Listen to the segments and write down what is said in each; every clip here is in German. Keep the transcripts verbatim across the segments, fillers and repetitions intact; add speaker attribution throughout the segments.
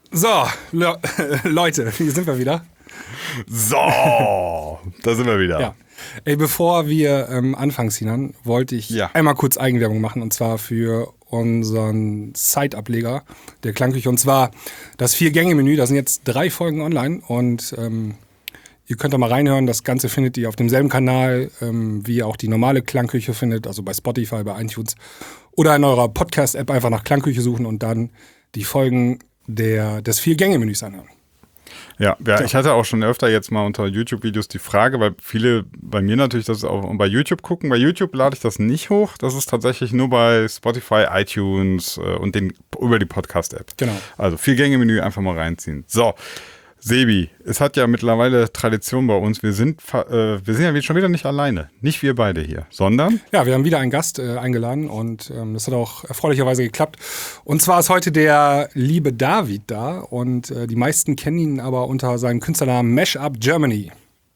Speaker 1: So, Le- Leute, hier sind wir wieder.
Speaker 2: So, da sind wir wieder.
Speaker 1: Ja. Ey, bevor wir ähm, anfangen, Sinan, wollte ich
Speaker 2: Ja.
Speaker 1: einmal kurz Eigenwerbung machen, und zwar für unseren Site-Ableger der Klangküche, und zwar das Vier-Gänge-Menü. Da sind jetzt drei Folgen online und ähm, ihr könnt da mal reinhören. Das Ganze findet ihr auf demselben Kanal, ähm, wie ihr auch die normale Klangküche findet, also bei Spotify, bei iTunes oder in eurer Podcast-App einfach nach Klangküche suchen und dann die Folgen der, des Vier-Gänge-Menüs anhören.
Speaker 2: Ja, ja, ich hatte auch schon öfter jetzt mal unter YouTube-Videos die Frage, weil viele bei mir natürlich das auch bei YouTube gucken. Bei YouTube lade ich das nicht hoch. Das ist tatsächlich nur bei Spotify, iTunes äh, und den, über die Podcast-App.
Speaker 1: Genau.
Speaker 2: Also Vier-Gänge-Menü einfach mal reinziehen. So, Sebi, es hat ja mittlerweile Tradition bei uns. Wir sind, äh, wir sind ja schon wieder nicht alleine. Nicht wir beide hier, sondern...
Speaker 1: Ja, wir haben wieder einen Gast äh, eingeladen und ähm, das hat auch erfreulicherweise geklappt. Und zwar ist heute der liebe David da und äh, die meisten kennen ihn aber unter seinem Künstlernamen Mashup Germany.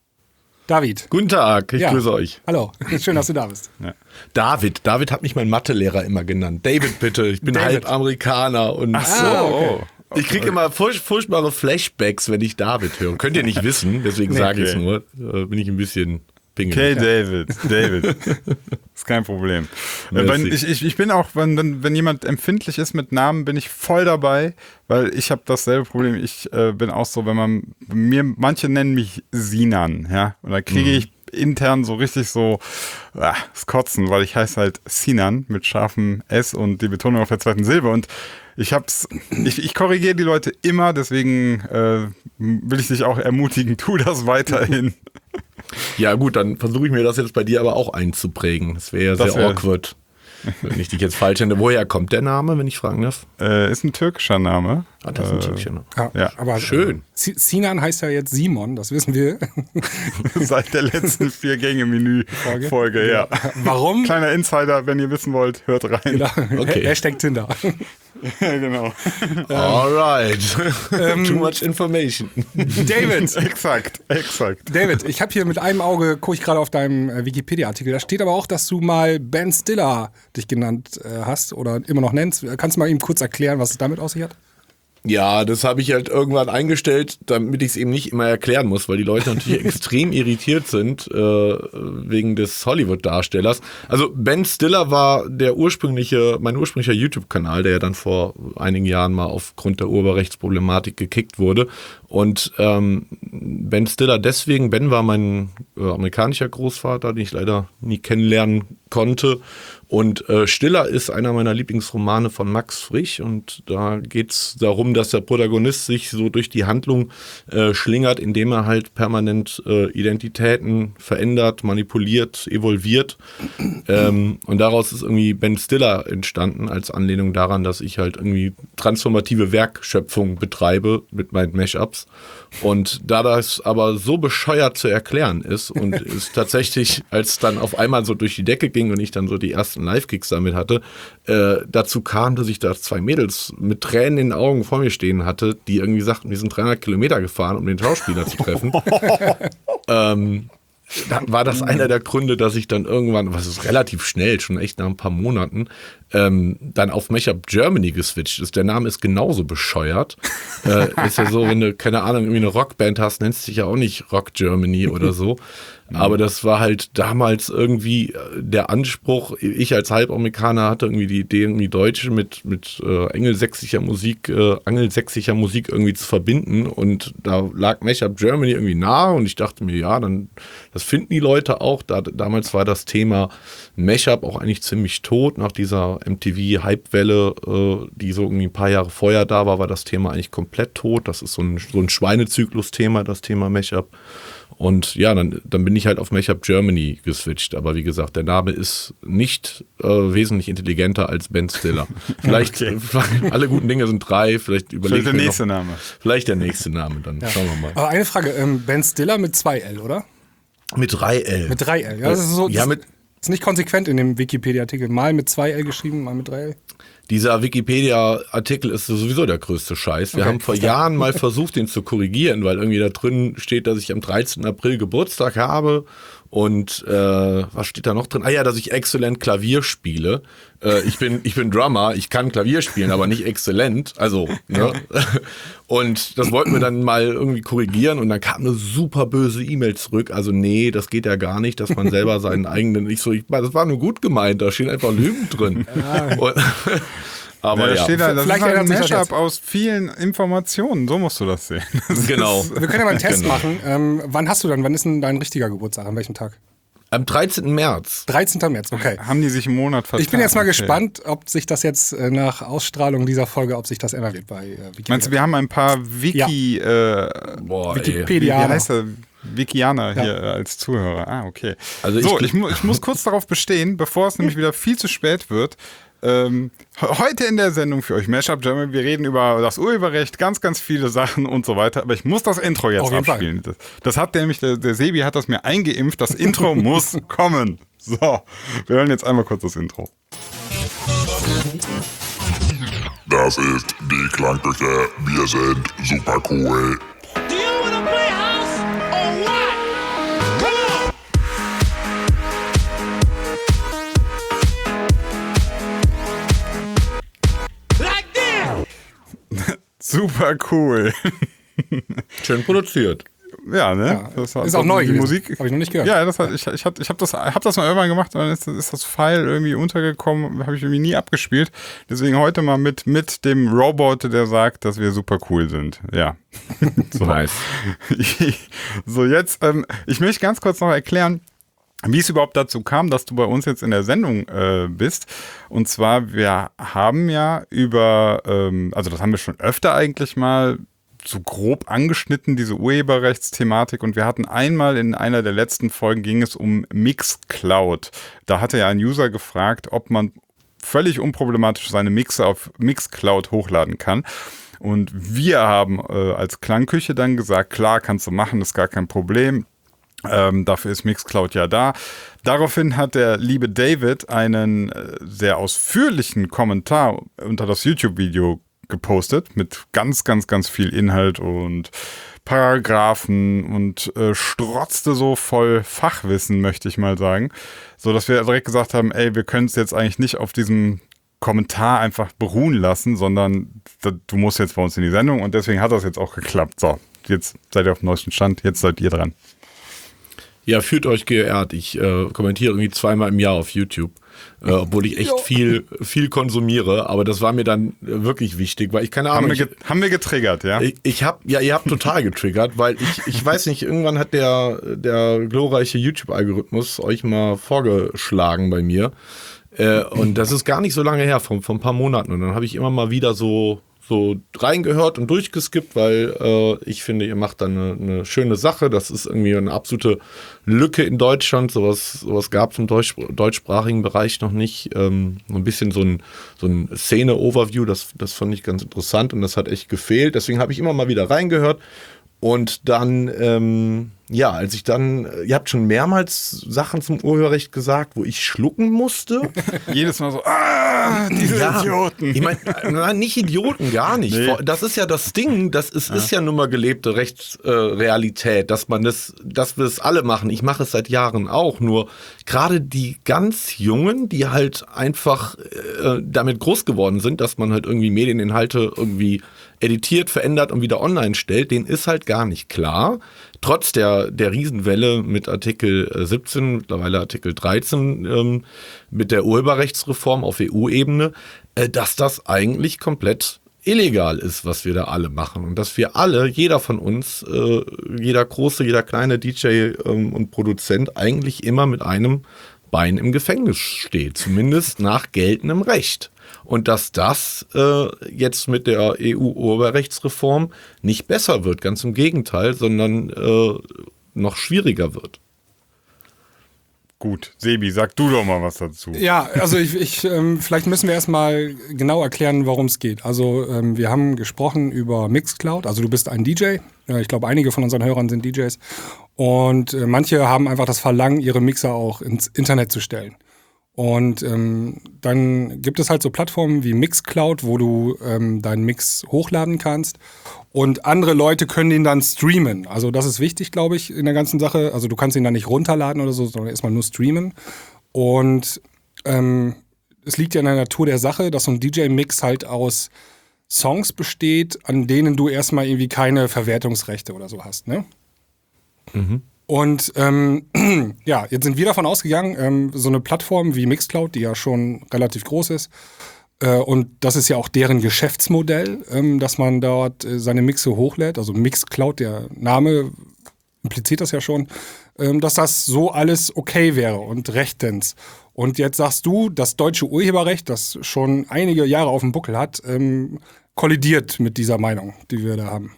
Speaker 1: David.
Speaker 3: Guten Tag, ich
Speaker 1: Ja.
Speaker 3: grüße euch.
Speaker 1: Hallo, schön, dass du da bist.
Speaker 2: Ja.
Speaker 3: David, David hat mich mein Mathelehrer immer genannt. David bitte, ich bin
Speaker 1: David.
Speaker 3: halb Amerikaner und
Speaker 2: Ach so,
Speaker 1: Ah, okay.
Speaker 2: oh.
Speaker 3: ich kriege immer furch- furchtbare Flashbacks, wenn ich David höre. Könnt ihr nicht wissen, deswegen
Speaker 1: Nee.
Speaker 3: sage ich es
Speaker 2: Okay.
Speaker 3: nur. Äh, bin ich ein bisschen
Speaker 2: Okay,
Speaker 3: pingelig.
Speaker 2: David, David. Ist kein Problem. Äh, wenn, ich, ich, ich bin auch, wenn, wenn, wenn jemand empfindlich ist mit Namen, bin ich voll dabei, weil ich habe dasselbe Problem. Ich äh, bin auch so, wenn man, mir, manche nennen mich Sinan, ja, und da kriege
Speaker 3: Mhm.
Speaker 2: ich intern so richtig so ah, das Kotzen, weil ich heiße halt Sinan mit scharfem S und die Betonung auf der zweiten Silbe und ich hab's, ich, ich korrigiere die Leute immer, deswegen äh, will ich dich auch ermutigen, tu das weiterhin.
Speaker 3: Ja gut, dann versuche ich mir das jetzt bei dir aber auch einzuprägen. Das wäre ja
Speaker 2: Das
Speaker 3: sehr
Speaker 2: wär-
Speaker 3: awkward, wenn ich dich jetzt falsch nenne. Woher kommt der Name, wenn ich fragen darf?
Speaker 2: Äh, ist ein türkischer Name.
Speaker 3: Ah, das ist ein Türkchen.
Speaker 1: Ja,
Speaker 2: Ja,
Speaker 1: aber
Speaker 3: schön.
Speaker 1: S- Sinan heißt ja jetzt Simon, das wissen wir.
Speaker 2: Seit der letzten Vier-Gänge-Menü-Folge, ja.
Speaker 1: Warum?
Speaker 2: Kleiner Insider, wenn ihr wissen wollt, hört rein.
Speaker 1: Genau.
Speaker 3: Okay.
Speaker 1: Hashtag Tinder.
Speaker 2: Ja, genau.
Speaker 3: Alright.
Speaker 1: Ähm,
Speaker 3: Too much information.
Speaker 1: David,
Speaker 2: Exakt, exakt.
Speaker 1: David, ich habe hier mit einem Auge, gucke ich gerade auf deinem äh, Wikipedia-Artikel, da steht aber auch, dass du mal Ben Stiller dich genannt äh, hast oder immer noch nennst. Kannst du mal ihm kurz erklären, was es damit auf sich hat?
Speaker 3: Ja, das habe ich halt irgendwann eingestellt, damit ich es eben nicht immer erklären muss, weil die Leute natürlich extrem irritiert sind äh, wegen des Hollywood-Darstellers. Also Ben Stiller war der ursprüngliche, mein ursprünglicher YouTube-Kanal, der ja dann vor einigen Jahren mal aufgrund der Urheberrechtsproblematik gekickt wurde. Und ähm, Ben Stiller deswegen, Ben war mein äh, amerikanischer Großvater, den ich leider nie kennenlernen konnte. Und äh, Stiller ist einer meiner Lieblingsromane von Max Frisch und da geht's darum, dass der Protagonist sich so durch die Handlung äh, schlingert, indem er halt permanent äh, Identitäten verändert, manipuliert, evolviert. Ähm, und daraus ist irgendwie Ben Stiller entstanden als Anlehnung daran, dass ich halt irgendwie transformative Werkschöpfung betreibe mit meinen Mashups. Und da das aber so bescheuert zu erklären ist und es tatsächlich, als dann auf einmal so durch die Decke ging und ich dann so die ersten Live-Kicks damit hatte, äh, dazu kam, dass ich da zwei Mädels mit Tränen in den Augen vor mir stehen hatte, die irgendwie sagten, wir sind dreihundert Kilometer gefahren, um den Schauspieler zu treffen. ähm, dann war das einer der Gründe, dass ich dann irgendwann, was ist relativ schnell, schon echt nach ein paar Monaten, ähm, dann auf Mashup Germany geswitcht ist. Der Name ist genauso bescheuert. äh, ist ja so, wenn du, keine Ahnung, irgendwie eine Rockband hast, nennst du dich ja auch nicht Rock Germany oder so. Aber das war halt damals irgendwie der Anspruch. Ich als Halbamerikaner hatte irgendwie die Idee, irgendwie Deutsche mit, mit äh, engelsächsischer Musik, äh, angelsächsischer Musik irgendwie zu verbinden. Und da lag Mashup Germany irgendwie nahe und ich dachte mir, ja, dann, das finden die Leute auch. Da, damals war das Thema Mashup auch eigentlich ziemlich tot. Nach dieser M T V-Hypewelle, äh, die so irgendwie ein paar Jahre vorher da war, war das Thema eigentlich komplett tot. Das ist so ein, so ein Schweinezyklus-Thema, das Thema Mashup. Und ja, dann, dann bin ich halt auf Mashup Germany geswitcht. Aber wie gesagt, der Name ist nicht äh, wesentlich intelligenter als Ben Stiller. Vielleicht,
Speaker 2: Okay.
Speaker 3: alle guten Dinge sind drei, vielleicht überlege
Speaker 2: Vielleicht der
Speaker 3: ich mir
Speaker 2: nächste
Speaker 3: noch,
Speaker 2: Name.
Speaker 3: Vielleicht der nächste Name, dann schauen wir mal.
Speaker 1: Aber eine Frage, ähm, Ben Stiller mit zwei L, oder?
Speaker 3: Mit drei L.
Speaker 1: Mit drei L. Ja, das ist so.
Speaker 3: Ja,
Speaker 1: das
Speaker 3: mit,
Speaker 1: ist nicht konsequent in dem Wikipedia-Artikel. Mal mit zwei L geschrieben, mal mit drei L.
Speaker 3: Dieser Wikipedia-Artikel ist sowieso der größte Scheiß. Wir
Speaker 1: Okay,
Speaker 3: haben vor
Speaker 1: verstehe.
Speaker 3: Jahren mal versucht, den zu korrigieren, weil irgendwie da drin steht, dass ich am dreizehnten April Geburtstag habe Und äh, was steht da noch drin? Ah ja, dass ich exzellent Klavier spiele. Äh, ich bin ich bin Drummer, ich kann Klavier spielen, aber nicht exzellent. Also, ne? Und das wollten wir dann mal irgendwie korrigieren und dann kam eine super böse E-Mail zurück. Also nee, das geht ja gar nicht, dass man selber seinen eigenen... Ich so, ich, das war nur gut gemeint, da stehen einfach Lügen drin. Ja. Und, aber
Speaker 2: ja,
Speaker 3: ja,
Speaker 2: steht da, das
Speaker 1: vielleicht
Speaker 2: ist halt ein
Speaker 1: ändert sich das
Speaker 2: Mashup aus vielen Informationen, so musst du das sehen. Das
Speaker 3: genau.
Speaker 1: Wir können ja mal einen Test
Speaker 3: Genau.
Speaker 1: machen. Ähm, wann hast du dann, wann ist denn dein richtiger Geburtstag, an welchem Tag?
Speaker 3: Am dreizehnten März.
Speaker 1: dreizehnten März, okay.
Speaker 2: Haben die sich einen Monat vertan?
Speaker 1: Ich bin jetzt mal
Speaker 2: Okay.
Speaker 1: gespannt, ob sich das jetzt äh, nach Ausstrahlung dieser Folge, ob sich das ändern wird bei äh, Wikipedia.
Speaker 2: Meinst du, wir haben ein paar Wiki, äh,
Speaker 3: Boah,
Speaker 2: wie, wie
Speaker 1: Wikipedia.
Speaker 2: heißt der? Wikianer
Speaker 1: Ja.
Speaker 2: hier äh, als Zuhörer. Ah, okay.
Speaker 3: Also ich
Speaker 2: so,
Speaker 3: gl-
Speaker 2: ich, mu ich muss kurz darauf bestehen, bevor es nämlich wieder viel zu spät wird. Ähm, heute in der Sendung für euch Mashup German, wir reden über das Urheberrecht, ganz, ganz viele Sachen und so weiter, aber ich muss das Intro jetzt
Speaker 1: Auf jeden
Speaker 2: abspielen. Das, das hat nämlich, der, der Sebi hat das mir eingeimpft, das Intro muss kommen. So, wir hören jetzt einmal kurz das Intro.
Speaker 4: Das ist die Klangküche. Wir sind super cool.
Speaker 5: Do you wanna play house or what? Come on! Like this!
Speaker 2: Super cool.
Speaker 3: Schön produziert.
Speaker 2: Ja, ne?
Speaker 1: Ja,
Speaker 2: Das hat-
Speaker 1: ist auch neu
Speaker 2: die
Speaker 1: gewesen.
Speaker 2: Musik.
Speaker 1: Hab ich noch nicht gehört.
Speaker 2: Ja, das hat, ich, ich, hab, ich habe das, hab das mal irgendwann gemacht und dann ist, ist das File irgendwie untergekommen, habe ich irgendwie nie abgespielt. Deswegen heute mal mit, mit dem Robot, der sagt, dass wir super cool sind. Ja. So.
Speaker 3: Nice.
Speaker 2: So, jetzt, ähm, ich möchte ganz kurz noch erklären, wie es überhaupt dazu kam, dass du bei uns jetzt in der Sendung äh, bist. Und zwar, wir haben ja über, ähm, also das haben wir schon öfter eigentlich mal so grob angeschnitten, diese Urheberrechtsthematik. Und wir hatten einmal in einer der letzten Folgen, ging es um Mixcloud. Da hatte ja ein User gefragt, ob man völlig unproblematisch seine Mixe auf Mixcloud hochladen kann. Und wir haben äh, als Klangküche dann gesagt, klar, kannst du machen, ist gar kein Problem. Ähm, dafür ist Mixcloud ja da. Daraufhin hat der liebe David einen äh, sehr ausführlichen Kommentar unter das YouTube-Video gepostet mit ganz, ganz, ganz viel Inhalt und Paragraphen und äh, strotzte so voll Fachwissen, möchte ich mal sagen, so dass wir direkt gesagt haben, ey, wir können es jetzt eigentlich nicht auf diesem Kommentar einfach beruhen lassen, sondern da, du musst jetzt bei uns in die Sendung und deswegen hat das jetzt auch geklappt. So, jetzt seid ihr auf dem neuesten Stand, jetzt seid ihr dran.
Speaker 3: Ja, fühlt euch geehrt. Ich äh, kommentiere irgendwie zweimal im Jahr auf YouTube, äh, obwohl ich echt viel, viel konsumiere. Aber das war mir dann äh, wirklich wichtig, weil ich keine
Speaker 2: Haben
Speaker 3: Ahnung.
Speaker 2: wir, ge- haben wir getriggert, ja?
Speaker 3: Ich, ich hab, ja, ihr habt total getriggert, weil ich, ich weiß nicht, irgendwann hat der, der glorreiche YouTube-Algorithmus euch mal vorgeschlagen bei mir. Äh, und das ist gar nicht so lange her, vor, vor ein paar Monaten. Und dann habe ich immer mal wieder so, so reingehört und durchgeskippt, weil äh, ich finde, ihr macht da eine, eine schöne Sache. Das ist irgendwie eine absolute Lücke in Deutschland. Sowas, sowas gab es im Deutsch, deutschsprachigen Bereich noch nicht. Ähm, ein bisschen so ein, so ein Szene-Overview, das, das fand ich ganz interessant und das hat echt gefehlt. Deswegen habe ich immer mal wieder reingehört. Und dann, ähm, ja, als ich dann, ihr habt schon mehrmals Sachen zum Urheberrecht gesagt, wo ich schlucken musste.
Speaker 2: Jedes Mal so, ah, diese Idioten.
Speaker 3: Ich meine, nicht Idioten, gar nicht.
Speaker 2: Nee.
Speaker 3: Das ist ja das Ding, das ist ja, ist ja nun mal gelebte Rechtsrealität, äh, dass man das, dass wir es alle machen. Ich mache es seit Jahren auch, nur gerade die ganz Jungen, die halt einfach äh, damit groß geworden sind, dass man halt irgendwie Medieninhalte irgendwie editiert, verändert und wieder online stellt, denen ist halt gar nicht klar, trotz der, der Riesenwelle mit Artikel siebzehn, mittlerweile Artikel dreizehn, ähm, mit der Urheberrechtsreform auf E U-Ebene, äh, dass das eigentlich komplett illegal ist, was wir da alle machen. Und dass wir alle, jeder von uns, äh, jeder große, jeder kleine D J ähm, und Produzent eigentlich immer mit einem Bein im Gefängnis steht, zumindest nach geltendem Recht. Und dass das äh, jetzt mit der E U-Urheberrechtsreform nicht besser wird, ganz im Gegenteil, sondern äh, noch schwieriger wird.
Speaker 2: Gut, Sebi, sag du doch mal was dazu.
Speaker 1: Ja, also ich, ich ähm, vielleicht müssen wir erstmal genau erklären, worum es geht. Also ähm, wir haben gesprochen über Mixcloud, also du bist ein D J. Ich glaube, einige von unseren Hörern sind D Js. Und äh, manche haben einfach das Verlangen, ihre Mixer auch ins Internet zu stellen. Und ähm, dann gibt es halt so Plattformen wie Mixcloud, wo du ähm, deinen Mix hochladen kannst. Und andere Leute können den dann streamen. Also das ist wichtig, glaube ich, in der ganzen Sache. Also du kannst ihn dann nicht runterladen oder so, sondern erstmal nur streamen. Und ähm, es liegt ja in der Natur der Sache, dass so ein D J-Mix halt aus Songs besteht, an denen du erstmal irgendwie keine Verwertungsrechte oder so hast, ne?
Speaker 3: Mhm.
Speaker 1: Und ähm, ja, jetzt sind wir davon ausgegangen, ähm, so eine Plattform wie Mixcloud, die ja schon relativ groß ist, äh, und das ist ja auch deren Geschäftsmodell, ähm, dass man dort äh, seine Mixe hochlädt, also Mixcloud, der Name impliziert das ja schon, ähm, dass das so alles okay wäre und rechtens. Und jetzt sagst du, das deutsche Urheberrecht, das schon einige Jahre auf dem Buckel hat, ähm, kollidiert mit dieser Meinung, die wir da haben.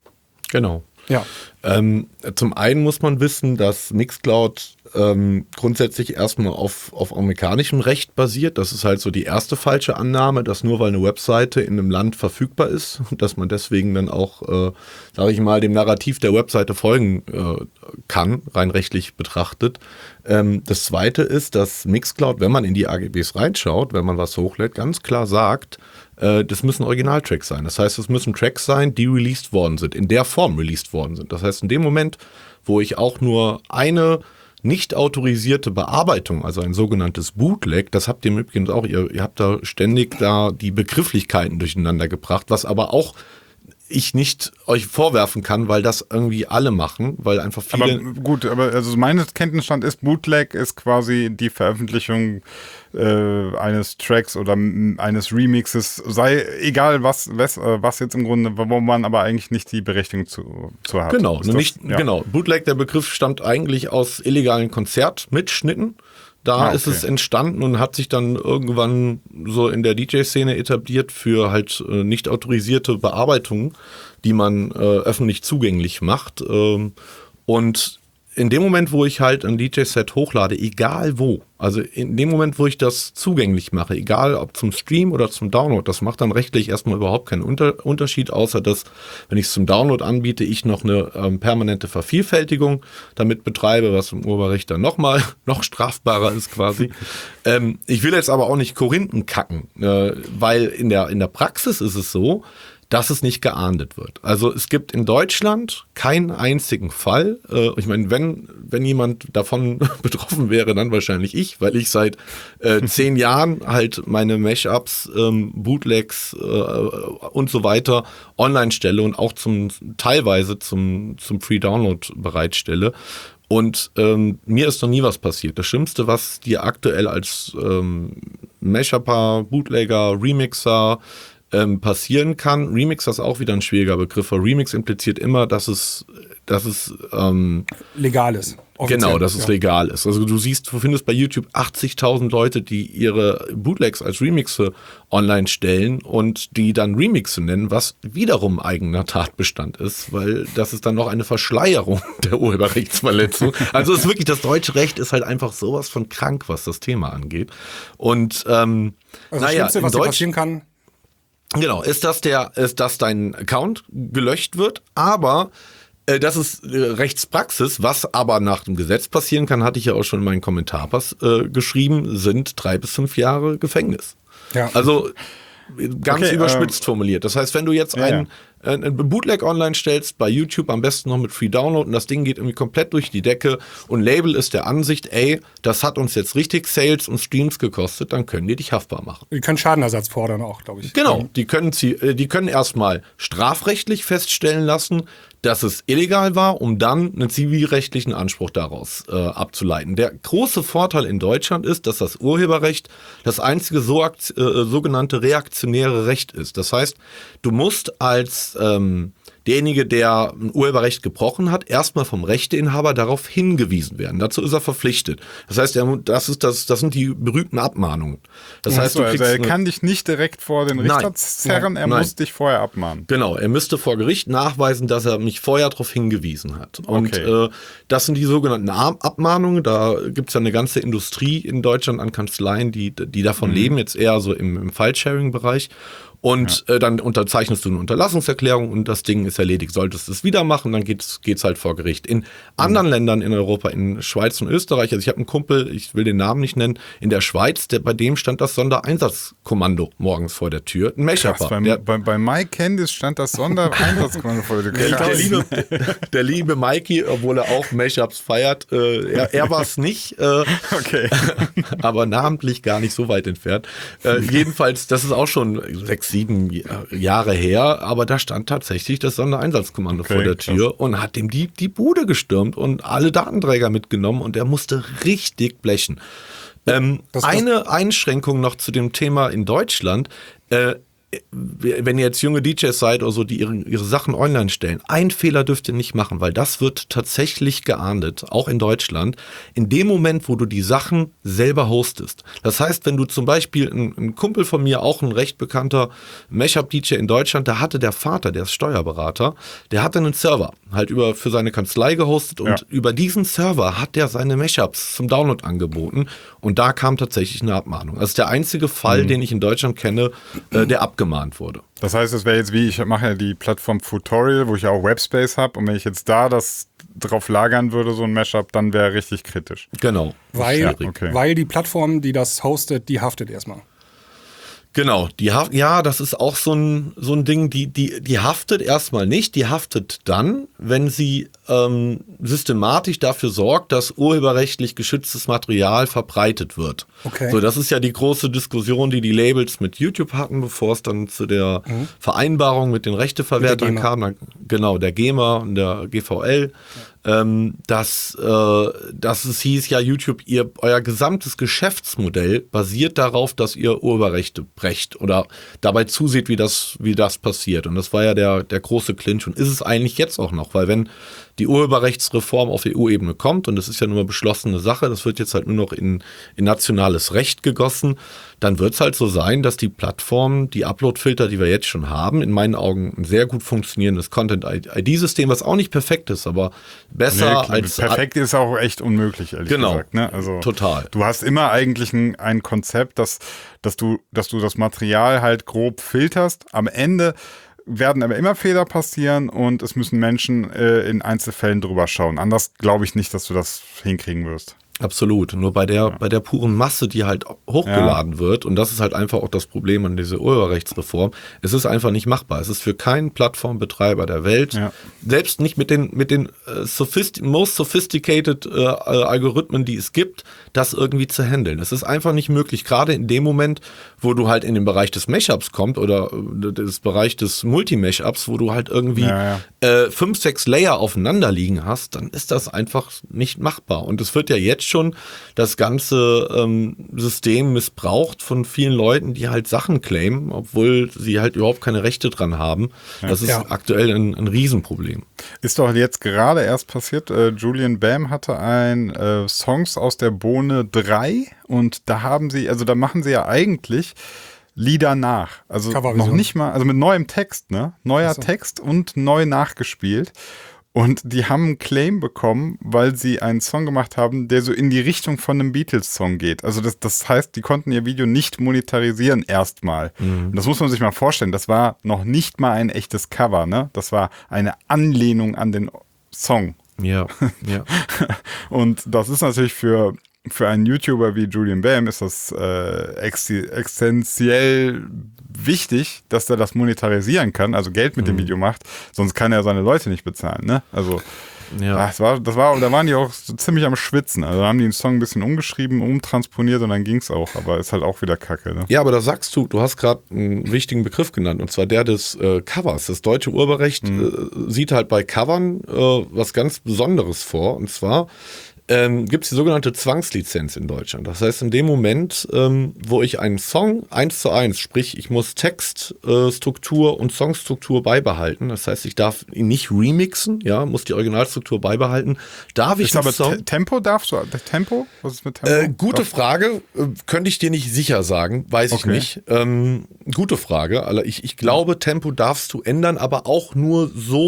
Speaker 3: Genau.
Speaker 1: Ja.
Speaker 3: Ähm, zum einen muss man wissen, dass Mixcloud ähm, grundsätzlich erstmal auf, auf amerikanischem Recht basiert. Das ist halt so die erste falsche Annahme, dass nur weil eine Webseite in einem Land verfügbar ist, dass man deswegen dann auch, äh, sage ich mal, dem Narrativ der Webseite folgen äh, kann, rein rechtlich betrachtet. Ähm, das zweite ist, dass Mixcloud, wenn man in die A G Bs reinschaut, wenn man was hochlädt, ganz klar sagt, das müssen Originaltracks sein. Das heißt, es müssen Tracks sein, die released worden sind, in der Form released worden sind. Das heißt, in dem Moment, wo ich auch nur eine nicht autorisierte Bearbeitung, also ein sogenanntes Bootleg, das habt ihr im Übrigen auch, ihr, ihr habt da ständig da die Begrifflichkeiten durcheinander gebracht, was aber auch ich nicht euch vorwerfen kann, weil das irgendwie alle machen, weil einfach viele...
Speaker 2: Aber gut, aber also mein Kenntnisstand ist, Bootleg ist quasi die Veröffentlichung äh, eines Tracks oder m- eines Remixes, sei egal was, was, äh, was jetzt im Grunde, wo man aber eigentlich nicht die Berechtigung zu, zu hat.
Speaker 3: Genau,
Speaker 2: Ist das,
Speaker 3: nicht,
Speaker 2: ja.
Speaker 3: genau. Bootleg, der Begriff stammt eigentlich aus illegalen Konzertmitschnitten. Da
Speaker 2: Ah, okay.
Speaker 3: ist es entstanden und hat sich dann irgendwann so in der D J-Szene etabliert für halt äh, nicht autorisierte Bearbeitungen, die man äh, öffentlich zugänglich macht. Ähm, und in dem Moment, wo ich halt ein D J-Set hochlade, egal wo, also in dem Moment, wo ich das zugänglich mache, egal ob zum Stream oder zum Download, das macht dann rechtlich erstmal überhaupt keinen Unter- Unterschied, außer dass, wenn ich es zum Download anbiete, ich noch eine ähm, permanente Vervielfältigung damit betreibe, was im Urheberrecht dann nochmal noch strafbarer ist quasi. ähm, ich will jetzt aber auch nicht Korinthen kacken, äh, weil in der, in der Praxis ist es so, dass es nicht geahndet wird. Also es gibt in Deutschland keinen einzigen Fall. Äh, ich meine, wenn, wenn jemand davon betroffen wäre, dann wahrscheinlich ich, weil ich seit äh, zehn Jahren halt meine Mashups, ähm, Bootlegs äh, und so weiter online stelle und auch zum teilweise zum, zum Free-Download bereitstelle. Und ähm, mir ist noch nie was passiert. Das Schlimmste, was dir aktuell als ähm, Mashupper, Bootlegger, Remixer Ähm, passieren kann. Remix ist auch wieder ein schwieriger Begriff, weil Remix impliziert immer, dass es, dass es ähm,
Speaker 1: legal ist. Offiziell.
Speaker 3: Genau, dass es
Speaker 1: ja.
Speaker 3: legal ist. Also du siehst, du findest bei YouTube achtzigtausend Leute, die ihre Bootlegs als Remixe online stellen und die dann Remixe nennen, was wiederum eigener Tatbestand ist, weil das ist dann noch eine Verschleierung der Urheberrechtsverletzung. Also es ist wirklich, das deutsche Recht ist halt einfach sowas von krank, was das Thema angeht. Und ähm,
Speaker 1: Also das
Speaker 3: naja,
Speaker 1: Schlimmste,
Speaker 3: in
Speaker 1: was dir
Speaker 3: Deutsch
Speaker 1: passieren kann,
Speaker 3: Genau, ist, dass der, ist, dass dein Account gelöscht wird, aber äh, das ist äh, Rechtspraxis, was aber nach dem Gesetz passieren kann, hatte ich ja auch schon in meinen Kommentarpass äh, geschrieben, sind drei bis fünf Jahre Gefängnis.
Speaker 1: Ja.
Speaker 3: Also ganz
Speaker 2: Okay,
Speaker 3: überspitzt
Speaker 2: ähm,
Speaker 3: formuliert. Das heißt, wenn du jetzt
Speaker 2: ja,
Speaker 3: ein, ein, ein Bootleg online stellst, bei YouTube am besten noch mit Free Download und das Ding geht irgendwie komplett durch die Decke und Label ist der Ansicht, ey, das hat uns jetzt richtig Sales und Streams gekostet, dann können die dich haftbar machen.
Speaker 1: die können Schadenersatz fordern auch, glaube ich.
Speaker 3: Genau, die können, sie, äh, die können erstmal strafrechtlich feststellen lassen, dass es illegal war, um dann einen zivilrechtlichen Anspruch daraus äh, abzuleiten. Der große Vorteil in Deutschland ist, dass das Urheberrecht das einzige so, äh, sogenannte reaktionäre Recht ist. Das heißt, du musst als ähm, derjenige, der ein Urheberrecht gebrochen hat, erstmal vom Rechteinhaber darauf hingewiesen werden. Dazu ist er verpflichtet. Das heißt, er, das, ist das, das sind die berühmten Abmahnungen. Das heißt,
Speaker 2: Achso,
Speaker 3: du
Speaker 2: also
Speaker 3: kriegst
Speaker 2: er
Speaker 3: eine-
Speaker 2: kann dich nicht direkt vor den
Speaker 3: Nein.
Speaker 2: Richter zerren, er
Speaker 3: Nein.
Speaker 2: muss dich vorher abmahnen.
Speaker 3: Genau, er müsste vor Gericht nachweisen, dass er mich vorher darauf hingewiesen hat. Und
Speaker 2: Okay.
Speaker 3: äh, das sind die sogenannten Ab- Abmahnungen. Da gibt es ja eine ganze Industrie in Deutschland an Kanzleien, die, die davon leben, jetzt eher so im, im File-Sharing-Bereich. Und ja. äh, dann unterzeichnest du eine Unterlassungserklärung und das Ding ist erledigt. Solltest du es wieder machen, dann geht's, geht's halt vor Gericht. In anderen mhm. Ländern in Europa, in Schweiz und Österreich, also ich habe einen Kumpel, ich will den Namen nicht nennen, in der Schweiz, der, bei dem stand das Sondereinsatzkommando morgens vor der Tür. Ein Mashup.
Speaker 2: Bei, bei, bei Mike Candice stand das Sondereinsatzkommando vor der Tür.
Speaker 3: Der, der, liebe, der liebe Mikey, obwohl er auch Mashups feiert, äh, er, er war es nicht, äh,
Speaker 2: okay.
Speaker 3: aber namentlich gar nicht so weit entfernt. Äh, jedenfalls, das ist auch schon sechs, sieben Jahre her, aber da stand tatsächlich das Sondereinsatzkommando okay, vor der Tür krass. Und hat dem die, die Bude gestürmt und alle Datenträger mitgenommen und er musste richtig blechen. Ähm, das, das eine Einschränkung noch zu dem Thema in Deutschland, äh, wenn ihr jetzt junge D Js seid oder so, die ihre, ihre Sachen online stellen, einen Fehler dürft ihr nicht machen, weil das wird tatsächlich geahndet, auch in Deutschland, in dem Moment, wo du die Sachen selber hostest. Das heißt, wenn du zum Beispiel, ein, ein Kumpel von mir, auch ein recht bekannter Mashup-D J in Deutschland, da hatte der Vater, der ist Steuerberater, der hatte einen Server, halt über für seine Kanzlei gehostet und ja. über diesen Server hat der seine Mashups zum Download angeboten und da kam tatsächlich eine Abmahnung. Das ist der einzige Fall, mhm. den ich in Deutschland kenne, äh, der abgemahnt wurde.
Speaker 2: Das heißt, es wäre jetzt wie, ich mache ja die Plattform Futorial, wo ich ja auch Webspace habe und wenn ich jetzt da das drauf lagern würde, so ein Mashup, dann wäre richtig kritisch.
Speaker 3: Genau.
Speaker 1: Weil, ja, okay. weil die Plattform, die das hostet, die haftet erstmal.
Speaker 3: Genau, die haft, ja, das ist auch so ein, so ein Ding, die, die, die haftet erstmal nicht, die haftet dann, wenn sie ähm, systematisch dafür sorgt, dass urheberrechtlich geschütztes Material verbreitet wird.
Speaker 1: Okay.
Speaker 3: So, das ist ja die große Diskussion, die die Labels mit YouTube hatten, bevor es dann zu der mhm. Vereinbarung mit den Rechteverwertern mit kam. Genau, der GEMA und der G V L. Ja. Ähm, dass, äh, dass es hieß, ja, YouTube, ihr, euer gesamtes Geschäftsmodell basiert darauf, dass ihr Urheberrechte brecht oder dabei zuseht, wie das, wie das passiert. Und das war ja der, der große Clinch und ist es eigentlich jetzt auch noch, weil wenn die Urheberrechtsreform auf E U-Ebene kommt, und das ist ja nur eine beschlossene Sache, das wird jetzt halt nur noch in, in nationales Recht gegossen, dann wird es halt so sein, dass die Plattformen, die Upload-Filter, die wir jetzt schon haben, in meinen Augen ein sehr gut funktionierendes Content-I D-System, was auch nicht perfekt ist, aber besser
Speaker 2: nee,
Speaker 3: als...
Speaker 2: Perfekt ist auch echt unmöglich, ehrlich
Speaker 3: genau,
Speaker 2: gesagt. Ne? Also,
Speaker 3: total.
Speaker 2: Du hast immer eigentlich ein, ein Konzept, dass, dass, du, dass du das Material halt grob filterst. Am Ende werden aber immer Fehler passieren und es müssen Menschen äh, in Einzelfällen drüber schauen. Anders glaube ich nicht, dass du das hinkriegen wirst.
Speaker 3: Absolut. Nur bei der, ja. bei der puren Masse, die halt hochgeladen ja. wird, und das ist halt einfach auch das Problem an dieser Urheberrechtsreform, es ist einfach nicht machbar. Es ist für keinen Plattformbetreiber der Welt, ja. selbst nicht mit den, mit den äh, sophist- most sophisticated äh, Algorithmen, die es gibt, das irgendwie zu handeln. Es ist einfach nicht möglich, gerade in dem Moment, wo du halt in den Bereich des Mashups kommst oder äh, des Bereich des Multi-Mashups, wo du halt irgendwie ja, ja. Äh, fünf, sechs Layer aufeinander liegen hast, dann ist das einfach nicht machbar. Und es wird ja jetzt schon das ganze ähm, System missbraucht von vielen Leuten, die halt Sachen claimen, obwohl sie halt überhaupt keine Rechte dran haben. Das ist ja. aktuell ein, ein Riesenproblem.
Speaker 2: Ist doch jetzt gerade erst passiert, äh, Julian Bam hatte ein äh, Songs aus der Bohne drei und da haben sie, also da machen sie ja eigentlich Lieder nach. Also noch nicht mal, also mit neuem Text, ne? Neuer so. Text und neu nachgespielt. Und die haben einen Claim bekommen, weil sie einen Song gemacht haben, der so in die Richtung von einem Beatles-Song geht. Also das, das heißt, die konnten ihr Video nicht monetarisieren erstmal. Mhm. Und das muss man sich mal vorstellen. Das war noch nicht mal ein echtes Cover, ne? Das war eine Anlehnung an den Song.
Speaker 3: Ja, ja.
Speaker 2: Und das ist natürlich für, für einen YouTuber wie Julian Bam ist das äh, ex- existenziell wichtig, dass er das monetarisieren kann, also Geld mit mhm. dem Video macht, sonst kann er seine Leute nicht bezahlen, ne? Also ja. das war, das war, da waren die auch so ziemlich am Schwitzen. Also da haben die den Song ein bisschen umgeschrieben, umtransponiert und dann ging's auch, aber ist halt auch wieder Kacke, ne?
Speaker 3: Ja, aber da sagst du, du hast gerade einen wichtigen Begriff genannt, und zwar der des äh, Covers. Das deutsche Urheberrecht mhm. äh, sieht halt bei Covern äh, was ganz Besonderes vor, und zwar Ähm, gibt es die sogenannte Zwangslizenz in Deutschland. Das heißt, in dem Moment, ähm, wo ich einen Song eins zu eins, sprich, ich muss Textstruktur äh, und Songstruktur beibehalten, das heißt, ich darf ihn nicht remixen, ja, muss die Originalstruktur beibehalten, darf ich
Speaker 2: ist aber Song... T- Tempo darfst du? Tempo? Was ist mit Tempo?
Speaker 3: Äh, gute darf Frage, äh, könnte ich dir nicht sicher sagen, weiß okay. ich nicht. Ähm, gute Frage, also ich, ich glaube, Tempo darfst du ändern, aber auch nur so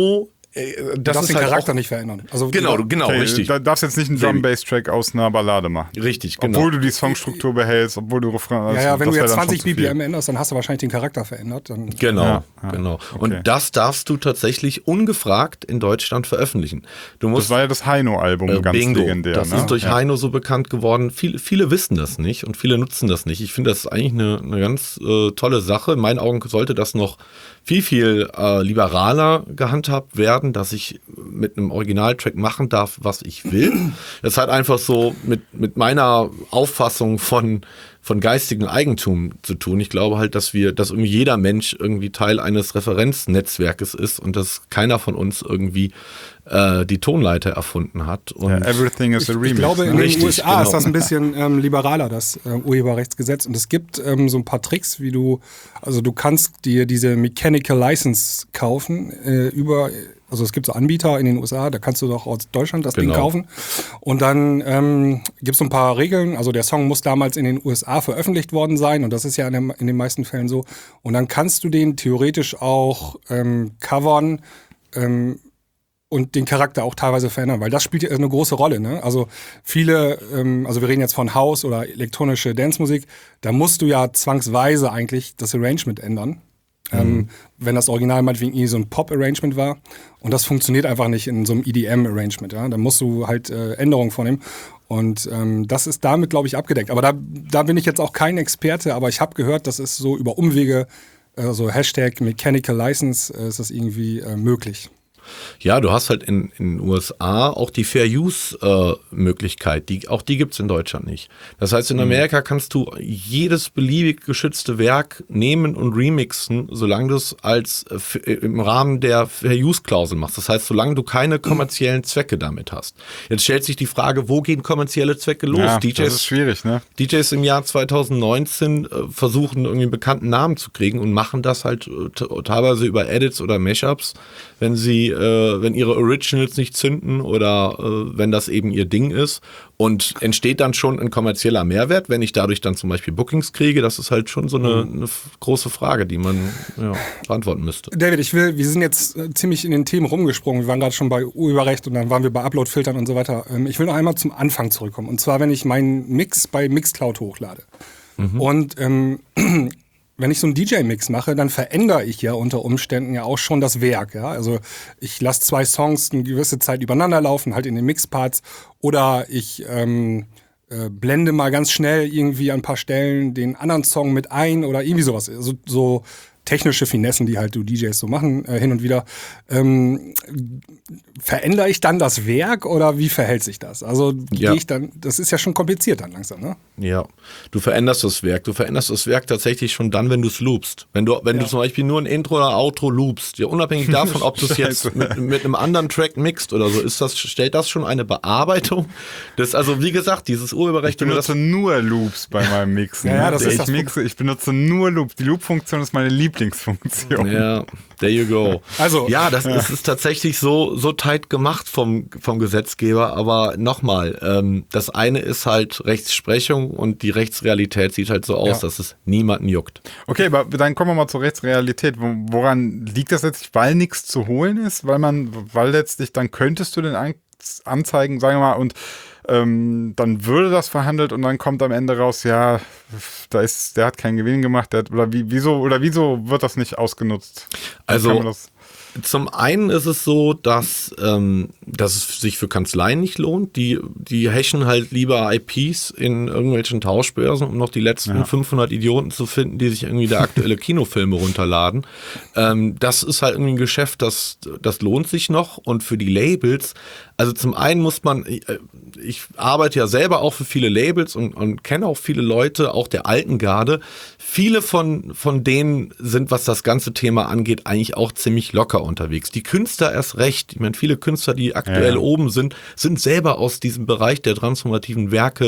Speaker 3: äh,
Speaker 1: Du
Speaker 3: das
Speaker 1: darfst
Speaker 3: ist
Speaker 1: den
Speaker 3: halt
Speaker 1: Charakter
Speaker 3: auch,
Speaker 1: nicht verändern. Also
Speaker 3: genau,
Speaker 1: du,
Speaker 3: genau,
Speaker 2: Okay,
Speaker 3: richtig.
Speaker 2: Da darfst jetzt nicht einen Drum-Bass-Track aus einer Ballade machen.
Speaker 3: Richtig, genau.
Speaker 2: Obwohl du die Songstruktur behältst, obwohl du Refrain.
Speaker 1: ja,
Speaker 2: also
Speaker 1: ja, wenn
Speaker 2: das
Speaker 1: du
Speaker 2: wär
Speaker 1: jetzt
Speaker 2: dann schon
Speaker 1: zwanzig
Speaker 2: zu viel.
Speaker 1: B P M änderst, dann hast du wahrscheinlich den Charakter verändert. Dann,
Speaker 3: Genau,
Speaker 2: Ja, ja,
Speaker 3: genau.
Speaker 2: okay.
Speaker 3: Und das darfst du tatsächlich ungefragt in Deutschland veröffentlichen. Du musst
Speaker 2: Das war ja das Heino-Album,
Speaker 3: Äh,
Speaker 2: ganz
Speaker 3: Bingo.
Speaker 2: legendär.
Speaker 3: Das
Speaker 2: ne?
Speaker 3: ist durch
Speaker 2: ja.
Speaker 3: Heino so bekannt geworden. Viele, viele wissen das nicht und viele nutzen das nicht. Ich finde, das ist eigentlich eine, eine ganz äh, tolle Sache. In meinen Augen sollte das noch viel, viel äh, liberaler gehandhabt werden, dass ich mit einem Originaltrack machen darf, was ich will. Das hat einfach so mit, mit meiner Auffassung von von geistigem Eigentum zu tun. Ich glaube halt, dass wir, dass irgendwie jeder Mensch irgendwie Teil eines Referenznetzwerkes ist und dass keiner von uns irgendwie äh, die Tonleiter erfunden hat. Und
Speaker 2: Ja, everything is a
Speaker 1: Ich,
Speaker 2: remix.
Speaker 1: ich glaube, in
Speaker 2: ne?
Speaker 1: den
Speaker 3: Richtig,
Speaker 1: U S A
Speaker 3: genau.
Speaker 1: ist das ein bisschen ähm, liberaler, das äh, Urheberrechtsgesetz. Und es gibt ähm, so ein paar Tricks, wie du, also du kannst dir diese Mechanical License kaufen äh, über, also es gibt so Anbieter in den U S A, da kannst du doch aus Deutschland das
Speaker 3: Genau.
Speaker 1: Ding kaufen. Und dann ähm, gibt es so ein paar Regeln. Also der Song muss damals in den U S A veröffentlicht worden sein und das ist ja in, dem, in den meisten Fällen so. Und dann kannst du den theoretisch auch ähm, covern, ähm, und den Charakter auch teilweise verändern, weil das spielt ja eine große Rolle. Ne? Also viele, ähm, also wir reden jetzt von House oder elektronische Dancemusik, da musst du ja zwangsweise eigentlich das Arrangement ändern, mhm. ähm, wenn das Original meinetwegen irgendwie so ein Pop-Arrangement war und das funktioniert einfach nicht in so einem E D M-Arrangement. Ja? Da musst du halt äh, Änderungen vornehmen und ähm, das ist damit, glaube ich, abgedeckt. Aber da, da bin ich jetzt auch kein Experte, aber ich habe gehört, das ist so über Umwege, äh, so Hashtag Mechanical License, äh, ist das irgendwie äh, möglich.
Speaker 3: Ja, du hast halt in in den U S A auch die Fair-Use-Möglichkeit. Die, auch die gibt's in Deutschland nicht. Das heißt, in Amerika kannst du jedes beliebig geschützte Werk nehmen und remixen, solange du es als äh, f- im Rahmen der Fair-Use-Klausel machst. Das heißt, solange du keine kommerziellen Zwecke damit hast. Jetzt stellt sich die Frage, wo gehen kommerzielle Zwecke los?
Speaker 2: Ja,
Speaker 3: D Js,
Speaker 2: das ist schwierig, ne?
Speaker 3: D Js im Jahr zwanzig neunzehn äh, versuchen irgendwie einen bekannten Namen zu kriegen und machen das halt äh, t- teilweise über Edits oder Mashups, wenn sie, äh, wenn ihre Originals nicht zünden oder äh, wenn das eben ihr Ding ist und entsteht dann schon ein kommerzieller Mehrwert, wenn ich dadurch dann zum Beispiel Bookings kriege, das ist halt schon so eine, eine f- große Frage, die man ja, beantworten müsste.
Speaker 1: David, ich will, wir sind jetzt äh, ziemlich in den Themen rumgesprungen. Wir waren gerade schon bei Urheberrecht und dann waren wir bei Upload-Filtern und so weiter. Ähm, ich will noch einmal zum Anfang zurückkommen. Und zwar, wenn ich meinen Mix bei Mixcloud hochlade. Mhm. Und ähm, wenn ich so einen D J-Mix mache, dann verändere ich ja unter Umständen ja auch schon das Werk. Ja? Also ich lasse zwei Songs eine gewisse Zeit übereinander laufen, halt in den Mixparts. Oder ich ähm, äh, blende mal ganz schnell irgendwie an ein paar Stellen den anderen Song mit ein oder irgendwie sowas. Also, so technische Finessen, die halt du D Js so machen, äh, hin und wieder. Ähm, verändere ich dann das Werk oder wie verhält sich das? Also
Speaker 3: Ja.
Speaker 1: gehe ich dann, das ist ja schon kompliziert dann langsam, ne?
Speaker 3: Ja, du veränderst das Werk. Du veränderst das Werk tatsächlich schon dann, wenn du es loopst. Wenn du, wenn
Speaker 1: Ja.
Speaker 3: du zum Beispiel nur ein Intro oder Outro loopst, ja, unabhängig davon, ob du es jetzt mit, mit einem anderen Track mixt oder so, ist das, stellt das schon eine Bearbeitung. Das, also wie gesagt, dieses Urheberrecht,
Speaker 2: Ich
Speaker 3: wenn du das
Speaker 2: benutze nur Loops bei meinem Mixen.
Speaker 1: Ja, ja,
Speaker 2: ne?
Speaker 1: das
Speaker 2: ich
Speaker 1: ist das
Speaker 2: mixe, ich benutze nur Loops. Die Loop-Funktion ist meine Lieblingsfunktion.
Speaker 3: Ja, there you go.
Speaker 1: Also-
Speaker 3: ja, das ist, ist tatsächlich so so tight gemacht vom vom Gesetzgeber. Aber nochmal, ähm, das eine ist halt Rechtsprechung und die Rechtsrealität sieht halt so aus,
Speaker 1: Ja.
Speaker 3: dass es niemanden juckt.
Speaker 2: Okay, aber dann kommen wir mal zur Rechtsrealität. Wo- Woran liegt das letztlich? Weil nichts zu holen ist? Weil man, weil letztlich, dann könntest du den An- anzeigen, sagen wir mal, und ähm, dann würde das verhandelt und dann kommt am Ende raus, ja, da ist, der hat keinen Gewinn gemacht, der hat, oder wie, wieso, oder wieso wird das nicht ausgenutzt? Wie
Speaker 3: Also-
Speaker 2: kann man das-
Speaker 3: Zum einen ist es so, dass, ähm, dass es sich für Kanzleien nicht lohnt. Die, die hashen halt lieber I Ps in irgendwelchen Tauschbörsen, um noch die letzten
Speaker 2: Ja.
Speaker 3: fünfhundert Idioten zu finden, die sich irgendwie da aktuelle Kinofilme runterladen. Ähm, das ist halt irgendwie ein Geschäft, das, das lohnt sich noch. Und für die Labels, also zum einen muss man, äh, ich arbeite ja selber auch für viele Labels und, und kenne auch viele Leute, auch der alten Garde. Viele von, von denen sind, was das ganze Thema angeht, eigentlich auch ziemlich locker unterwegs. Die Künstler erst recht. Ich meine, viele Künstler, die aktuell
Speaker 2: Ja.
Speaker 3: oben sind, sind selber aus diesem Bereich der transformativen Werke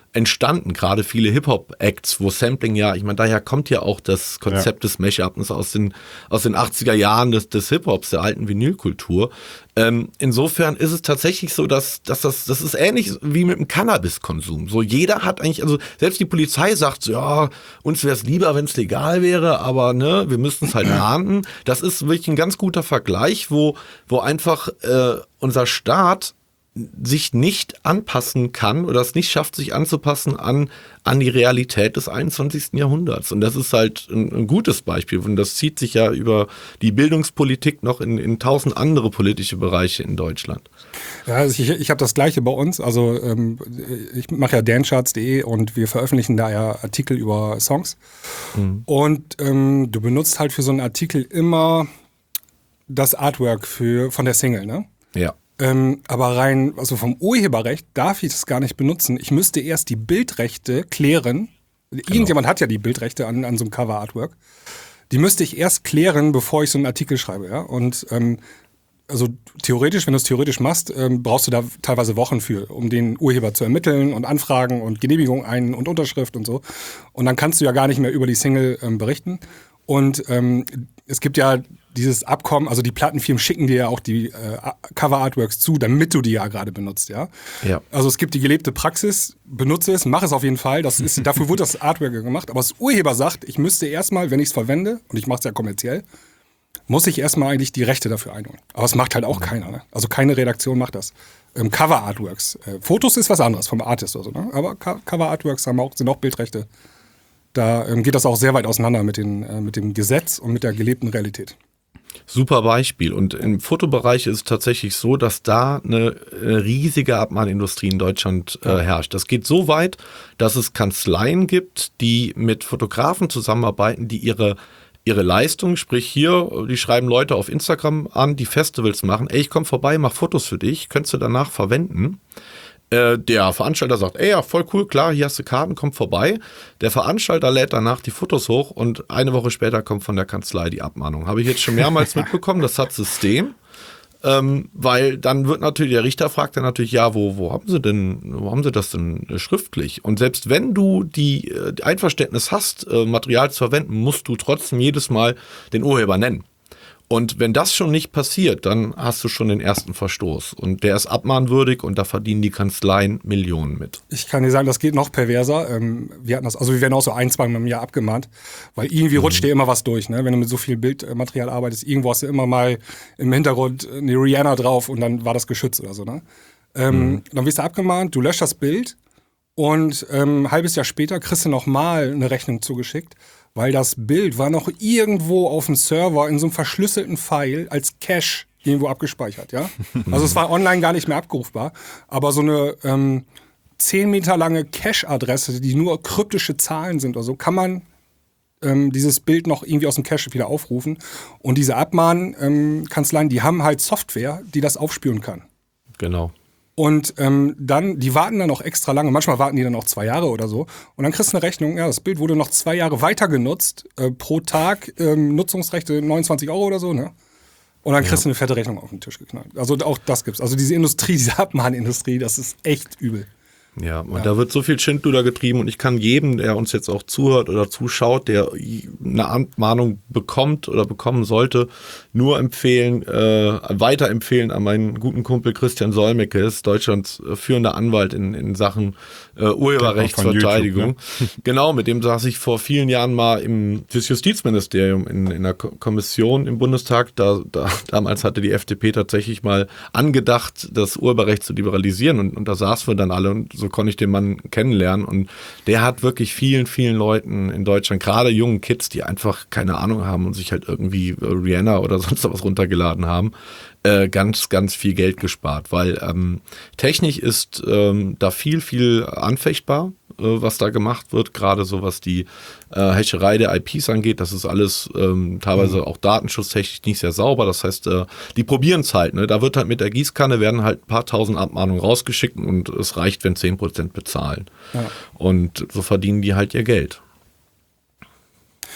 Speaker 3: entstanden, gerade viele Hip-Hop-Acts, wo Sampling ja, ich meine, daher kommt ja auch das Konzept ja. des Mashups aus den, aus den achtziger Jahren des, des Hip-Hops, der alten Vinylkultur. Ähm, insofern ist es tatsächlich so, dass, dass das, das ist ähnlich wie mit dem Cannabiskonsum. So jeder hat eigentlich, also selbst die Polizei sagt so, ja, uns wäre es lieber, wenn es legal wäre, aber ne, wir müssten es halt ahnden. Das ist wirklich ein ganz guter Vergleich, wo, wo einfach äh, unser Staat sich nicht anpassen kann oder es nicht schafft, sich anzupassen an, an die Realität des einundzwanzigsten Jahrhunderts. Und das ist halt ein, ein gutes Beispiel. Und das zieht sich ja über die Bildungspolitik noch in, in tausend andere politische Bereiche in Deutschland.
Speaker 1: Ja, also ich, ich habe das Gleiche bei uns. Also ähm, ich mache ja dancecharts punkt de und wir veröffentlichen da ja Artikel über Songs. Mhm. Und ähm, du benutzt halt für so einen Artikel immer das Artwork für, von der Single, ne?
Speaker 3: Ja.
Speaker 1: Ähm, aber rein, also vom Urheberrecht darf ich das gar nicht benutzen. Ich müsste erst die Bildrechte klären. Genau. Irgendjemand hat ja die Bildrechte an, an so einem Cover-Artwork. Die müsste ich erst klären, bevor ich so einen Artikel schreibe. Ja? Und ähm, also theoretisch, wenn du es theoretisch machst, ähm, brauchst du da teilweise Wochen für, um den Urheber zu ermitteln und Anfragen und Genehmigung ein und Unterschrift und so. Und dann kannst du ja gar nicht mehr über die Single ähm, berichten. Und ähm, es gibt ja dieses Abkommen, also die Plattenfirmen schicken dir ja auch die äh, Cover-Artworks zu, damit du die ja gerade benutzt, ja?
Speaker 3: Ja.
Speaker 1: Also es gibt die gelebte Praxis, benutze es, mach es auf jeden Fall, das ist, dafür wurde das Artwork gemacht, aber das Urheber sagt, ich müsste erstmal, wenn ich es verwende, und ich mache es ja kommerziell, muss ich erstmal eigentlich die Rechte dafür einholen. Aber es macht halt auch keiner, ne? Also keine Redaktion macht das. Ähm, Cover-Artworks, äh, Fotos ist was anderes vom Artist oder so, ne? Aber Co- Cover-Artworks haben auch, sind auch Bildrechte. Da ähm, geht das auch sehr weit auseinander mit, den, äh, mit dem Gesetz und mit der gelebten Realität.
Speaker 3: Super Beispiel. Und im Fotobereich ist es tatsächlich so, dass da eine riesige Abmahnindustrie in Deutschland äh, herrscht. Das geht so weit, dass es Kanzleien gibt, die mit Fotografen zusammenarbeiten, die ihre ihre Leistung, sprich hier, die schreiben Leute auf Instagram an, die Festivals machen, ey, ich komm vorbei, mach Fotos für dich, könntest du danach verwenden. Der Veranstalter sagt, ey, ja, voll cool, klar, hier hast du Karten, komm vorbei. Der Veranstalter lädt danach die Fotos hoch und eine Woche später kommt von der Kanzlei die Abmahnung. Habe ich jetzt schon mehrmals mitbekommen, das hat System. Ähm, weil dann wird natürlich, der Richter fragt dann natürlich, ja, wo, wo haben sie denn, wo haben sie das denn schriftlich? Und selbst wenn du die, die Einverständnis hast, äh, Material zu verwenden, musst du trotzdem jedes Mal den Urheber nennen. Und wenn das schon nicht passiert, dann hast du schon den ersten Verstoß. Und der ist abmahnwürdig und da verdienen die Kanzleien Millionen mit.
Speaker 1: Ich kann dir sagen, das geht noch perverser. Ähm, wir hatten das, also wir werden auch so ein, zwei Mal im Jahr abgemahnt, weil irgendwie mhm. rutscht dir immer was durch, ne? Wenn du mit so viel Bildmaterial arbeitest, irgendwo hast du immer mal im Hintergrund eine Rihanna drauf und dann war das geschützt oder so, ne? Ähm, mhm. Dann wirst du abgemahnt, du löscht das Bild und ähm, ein halbes Jahr später kriegst du nochmal eine Rechnung zugeschickt, weil das Bild war noch irgendwo auf dem Server in so einem verschlüsselten File als Cache irgendwo abgespeichert, ja. Also es war online gar nicht mehr abrufbar, aber so eine ähm, zehn Meter lange Cache-Adresse, die nur kryptische Zahlen sind oder so, kann man ähm, dieses Bild noch irgendwie aus dem Cache wieder aufrufen. Und diese Abmahnkanzleien, die haben halt Software, die das aufspüren kann.
Speaker 3: Genau.
Speaker 1: Und ähm, dann, die warten dann auch extra lange, manchmal warten die dann auch zwei Jahre oder so. Und dann kriegst du eine Rechnung, ja, das Bild wurde noch zwei Jahre weiter genutzt, äh, pro Tag ähm, Nutzungsrechte neunundzwanzig Euro oder so, ne? Und dann kriegst ja. du eine fette Rechnung auf den Tisch geknallt. Also auch das gibt's. Also diese Industrie, diese Abmahnindustrie, das ist echt übel.
Speaker 3: Ja, und ja. da wird so viel Schindluder getrieben und ich kann jedem, der uns jetzt auch zuhört oder zuschaut, der eine Abmahnung bekommt oder bekommen sollte, nur empfehlen, äh, weiterempfehlen an meinen guten Kumpel Christian Solmecke, ist Deutschlands führender Anwalt in, in Sachen äh, Urheberrechtsverteidigung. YouTube, ne? Genau, mit dem saß ich vor vielen Jahren mal im fürs Justizministerium in, in einer Kommission im Bundestag. Da, da, damals hatte die F D P tatsächlich mal angedacht, das Urheberrecht zu liberalisieren und, und da saßen wir dann alle und so konnte ich den Mann kennenlernen und der hat wirklich vielen, vielen Leuten in Deutschland, gerade jungen Kids, die einfach keine Ahnung haben und sich halt irgendwie Rihanna oder sonst was runtergeladen haben, äh, ganz, ganz viel Geld gespart, weil ähm, technisch ist ähm, da viel, viel anfechtbar, äh, was da gemacht wird, gerade so was die äh, Hackerei der I Ps angeht, das ist alles ähm, teilweise mhm. auch datenschutztechnisch nicht sehr sauber, das heißt, äh, die probieren es halt, ne? Da wird halt mit der Gießkanne, werden halt ein paar tausend Abmahnungen rausgeschickt und es reicht, wenn zehn Prozent bezahlen. Ja. Und so verdienen die halt ihr Geld.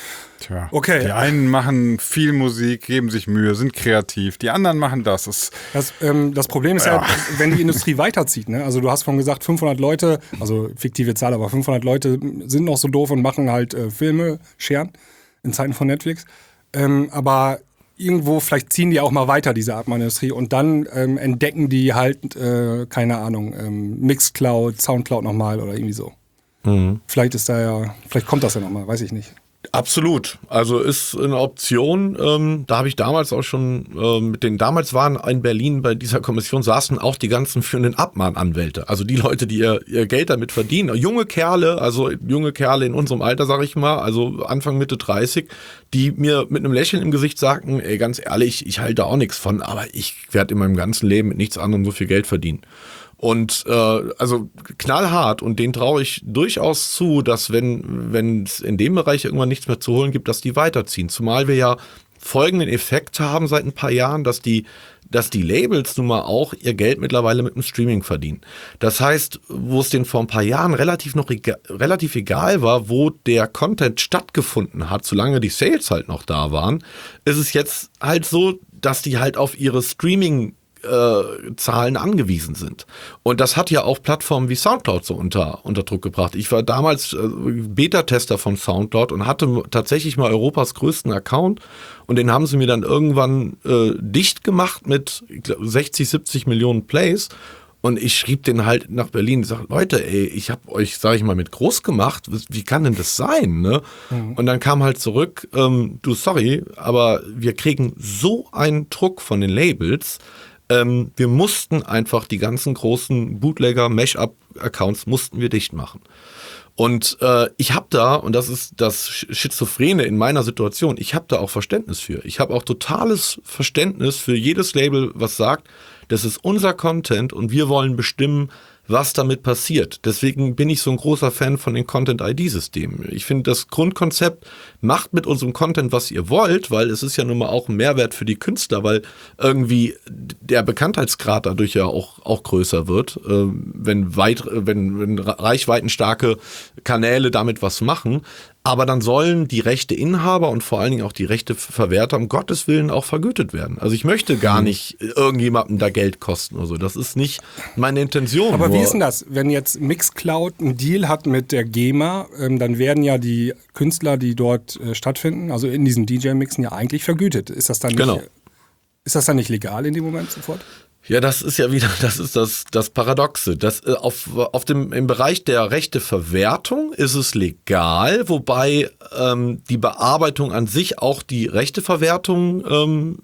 Speaker 2: Tja,
Speaker 1: Okay.
Speaker 2: die einen machen viel Musik, geben sich Mühe, sind kreativ. Die anderen machen das. das
Speaker 1: Das, ähm, das Problem ist ja. ja, wenn die Industrie weiterzieht. Ne? Also du hast vorhin gesagt, fünfhundert Leute, also fiktive Zahl, aber fünfhundert Leute sind noch so doof und machen halt äh, Filme, scheren, in Zeiten von Netflix. Ähm, aber irgendwo, vielleicht ziehen die auch mal weiter, diese Art von Industrie. Und dann ähm, entdecken die halt, äh, keine Ahnung, ähm, Mixcloud, Soundcloud nochmal oder irgendwie so. Mhm. Vielleicht ist da ja, vielleicht kommt das ja nochmal, weiß ich nicht.
Speaker 3: Absolut. Also ist eine Option. Ähm, da habe ich damals auch schon ähm, mit den, damals waren in Berlin bei dieser Kommission saßen auch die ganzen führenden Abmahnanwälte. Also die Leute, die ihr, ihr Geld damit verdienen. Junge Kerle, also junge Kerle in unserem Alter, sag ich mal, also Anfang, Mitte dreißig, die mir mit einem Lächeln im Gesicht sagten, ey, ganz ehrlich, ich halte auch nichts von, aber ich werde in meinem ganzen Leben mit nichts anderem so viel Geld verdienen. Und äh, also knallhart, und denen traue ich durchaus zu, dass wenn wenn es in dem Bereich irgendwann nichts mehr zu holen gibt, dass die weiterziehen. Zumal wir ja folgenden Effekt haben seit ein paar Jahren, dass die dass die Labels nun mal auch ihr Geld mittlerweile mit dem Streaming verdienen. Das heißt, wo es denen vor ein paar Jahren relativ noch ega- relativ egal war, wo der Content stattgefunden hat, solange die Sales halt noch da waren, ist es jetzt halt so, dass die halt auf ihre Streaming Äh, Zahlen angewiesen sind. Und das hat ja auch Plattformen wie Soundcloud so unter, unter Druck gebracht. Ich war damals äh, Beta-Tester von Soundcloud und hatte tatsächlich mal Europas größten Account, und den haben sie mir dann irgendwann äh, dicht gemacht mit ich glaub, sechzig, siebzig Millionen Plays. Und ich schrieb den halt nach Berlin und sag, Leute, ey, ich habe euch, sag ich mal, mit groß gemacht. Wie kann denn das sein? Ne? Mhm. Und dann kam halt zurück, ähm, du, sorry, aber wir kriegen so einen Druck von den Labels. Ähm, wir mussten einfach die ganzen großen Bootlegger, Mash-up-Accounts mussten wir dicht machen. Und äh, ich habe da, und das ist das Schizophrene in meiner Situation, ich habe da auch Verständnis für. Ich habe auch totales Verständnis für jedes Label, was sagt, das ist unser Content und wir wollen bestimmen, was damit passiert. Deswegen bin ich so ein großer Fan von den Content-I D-Systemen. Ich finde, das Grundkonzept, macht mit unserem Content, was ihr wollt, weil es ist ja nun mal auch ein Mehrwert für die Künstler, weil irgendwie der Bekanntheitsgrad dadurch ja auch, auch größer wird, äh, wenn, weit, wenn, wenn reichweitenstarke Kanäle damit was machen. Aber dann sollen die Rechteinhaber und vor allen Dingen auch die Rechteverwerter um Gottes Willen auch vergütet werden. Also ich möchte gar nicht irgendjemandem da Geld kosten oder so. Das ist nicht meine Intention.
Speaker 1: Aber wie ist denn das, wenn jetzt Mixcloud einen Deal hat mit der GEMA, ähm, dann werden ja die Künstler, die dort äh, stattfinden, also in diesen D J-Mixen ja eigentlich vergütet. Ist das dann nicht,
Speaker 3: genau.
Speaker 1: Ist das dann nicht legal in dem Moment sofort?
Speaker 3: Ja, das ist ja wieder, das ist das, das Paradoxe. Das, äh, auf, auf dem, im Bereich der Rechteverwertung ist es legal, wobei ähm, die Bearbeitung an sich auch die Rechteverwertung ähm,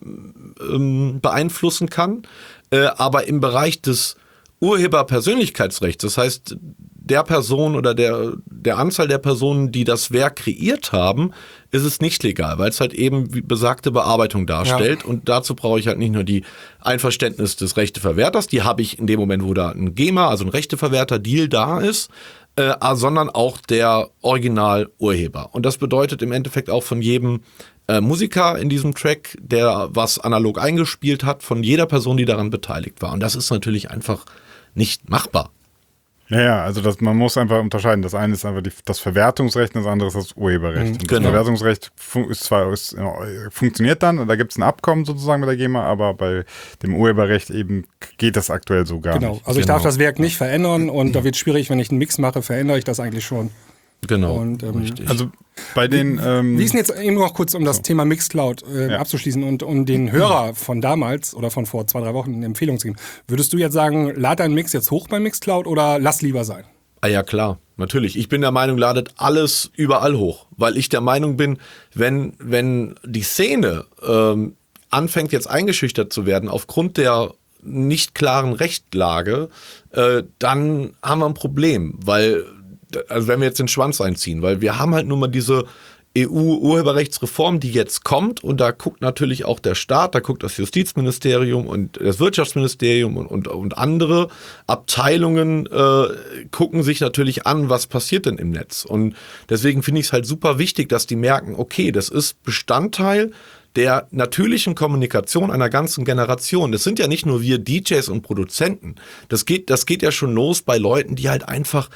Speaker 3: ähm, beeinflussen kann. Äh, aber im Bereich des Urheberpersönlichkeitsrechts, das heißt der Person oder der, der Anzahl der Personen, die das Werk kreiert haben, ist es nicht legal, weil es halt eben wie besagte Bearbeitung darstellt. Ja. Und dazu brauche ich halt nicht nur die Einverständnis des Rechteverwerters, die habe ich in dem Moment, wo da ein GEMA, also ein Rechteverwerter-Deal da ist, äh, sondern auch der Original-Urheber. Und das bedeutet im Endeffekt auch von jedem äh, Musiker in diesem Track, der was analog eingespielt hat, von jeder Person, die daran beteiligt war. Und das ist natürlich einfach nicht machbar.
Speaker 2: Ja, ja, also das, man muss einfach unterscheiden. Das eine ist einfach die, das Verwertungsrecht, das andere ist das Urheberrecht. Und das
Speaker 3: genau.
Speaker 2: Verwertungsrecht fun- ist zwar ist, funktioniert dann, und da gibt es ein Abkommen sozusagen mit der GEMA, aber bei dem Urheberrecht eben geht das aktuell so gar
Speaker 1: genau.
Speaker 2: nicht.
Speaker 1: Also ich
Speaker 3: genau.
Speaker 1: darf das Werk nicht verändern, und da wird es schwierig, wenn ich einen Mix mache, verändere ich das eigentlich schon.
Speaker 3: Genau.
Speaker 1: Und, ähm,
Speaker 2: Also bei den ähm,
Speaker 1: Wie ist denn jetzt eben noch kurz, um das so. Thema Mixcloud äh, ja. abzuschließen und um den Hörer von damals oder von vor zwei, drei Wochen eine Empfehlung zu geben. Würdest du jetzt sagen, lad deinen Mix jetzt hoch bei Mixcloud oder lass lieber sein?
Speaker 3: Ah ja, klar, natürlich. Ich bin der Meinung, ladet alles überall hoch, weil ich der Meinung bin, wenn, wenn die Szene ähm, anfängt jetzt eingeschüchtert zu werden aufgrund der nicht klaren Rechtlage, äh, dann haben wir ein Problem, weil, also wenn wir jetzt den Schwanz einziehen, weil wir haben halt nun mal diese E U-Urheberrechtsreform, die jetzt kommt, und da guckt natürlich auch der Staat, da guckt das Justizministerium und das Wirtschaftsministerium und, und, und andere Abteilungen äh, gucken sich natürlich an, was passiert denn im Netz. Und deswegen finde ich es halt super wichtig, dass die merken, okay, das ist Bestandteil der natürlichen Kommunikation einer ganzen Generation. Das sind ja nicht nur wir D Js und Produzenten. Das geht, das geht ja schon los bei Leuten, die halt einfach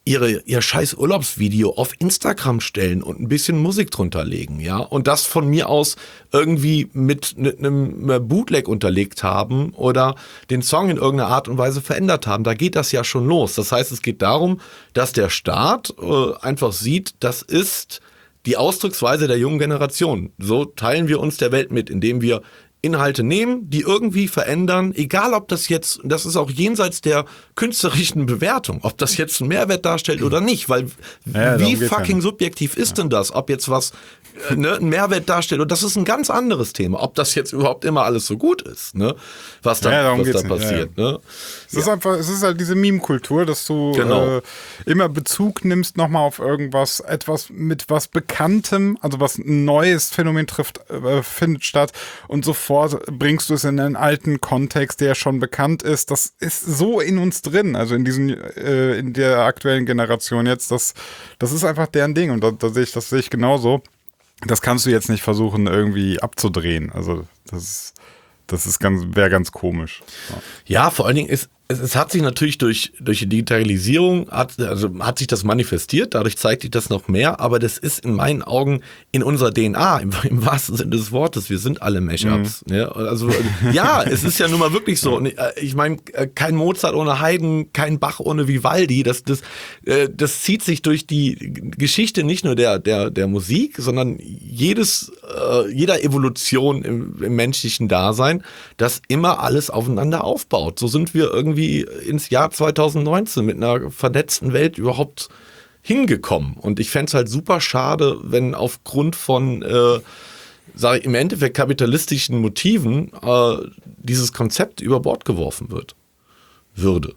Speaker 3: ihre, ihr scheiß Urlaubsvideo auf Instagram stellen und ein bisschen Musik drunter legen, ja, und das von mir aus irgendwie mit einem Bootleg unterlegt haben oder den Song in irgendeiner Art und Weise verändert haben. Da geht das ja schon los. Das heißt, es geht darum, dass der Staat äh, einfach sieht, das ist die Ausdrucksweise der jungen Generation. So teilen wir uns der Welt mit, indem wir Inhalte nehmen, die irgendwie verändern, egal ob das jetzt, das ist auch jenseits der künstlerischen Bewertung, ob das jetzt einen Mehrwert darstellt oder nicht, weil
Speaker 2: Ja,
Speaker 3: wie
Speaker 2: darum geht's
Speaker 3: fucking
Speaker 2: ja.
Speaker 3: subjektiv ist denn das, ob jetzt was äh, ne, einen Mehrwert darstellt, und das ist ein ganz anderes Thema, ob das jetzt überhaupt immer alles so gut ist, ne, was da,
Speaker 2: Ja, darum
Speaker 3: was da
Speaker 2: geht's nicht.
Speaker 3: passiert.
Speaker 2: Ja,
Speaker 3: Ne?
Speaker 2: Es ist einfach, es ist halt diese Meme-Kultur, dass du
Speaker 3: Genau.
Speaker 2: äh, immer Bezug nimmst nochmal auf irgendwas, etwas mit was Bekanntem, also was ein neues Phänomen trifft, äh, findet statt und sofort bringst du es in einen alten Kontext, der schon bekannt ist. Das ist so in uns drin, also in diesen, äh, in der aktuellen Generation jetzt, das, das ist einfach deren Ding und da, da sehe ich, das sehe ich genauso. Das kannst du jetzt nicht versuchen irgendwie abzudrehen. Also das ist, das ist ganz, wäre ganz komisch. Ja.
Speaker 3: Ja, vor allen Dingen ist es, es hat sich natürlich durch, durch die Digitalisierung, hat, also hat sich das manifestiert, dadurch zeigt sich das noch mehr, aber das ist in meinen Augen in unserer D N A, im, im wahrsten Sinne des Wortes, wir sind alle Mashups. Mhm. Ja, also, ja, es ist ja nun mal wirklich so. Und ich meine, kein Mozart ohne Haydn, kein Bach ohne Vivaldi, das, das, das zieht sich durch die Geschichte nicht nur der, der, der Musik, sondern jedes, jeder Evolution im, im menschlichen Dasein, dass immer alles aufeinander aufbaut. So sind wir irgendwie ins Jahr zwanzig neunzehn mit einer vernetzten Welt überhaupt hingekommen. Und ich fände es halt super schade, wenn aufgrund von, äh, sag ich, im Endeffekt kapitalistischen Motiven äh, dieses Konzept über Bord geworfen wird. Würde.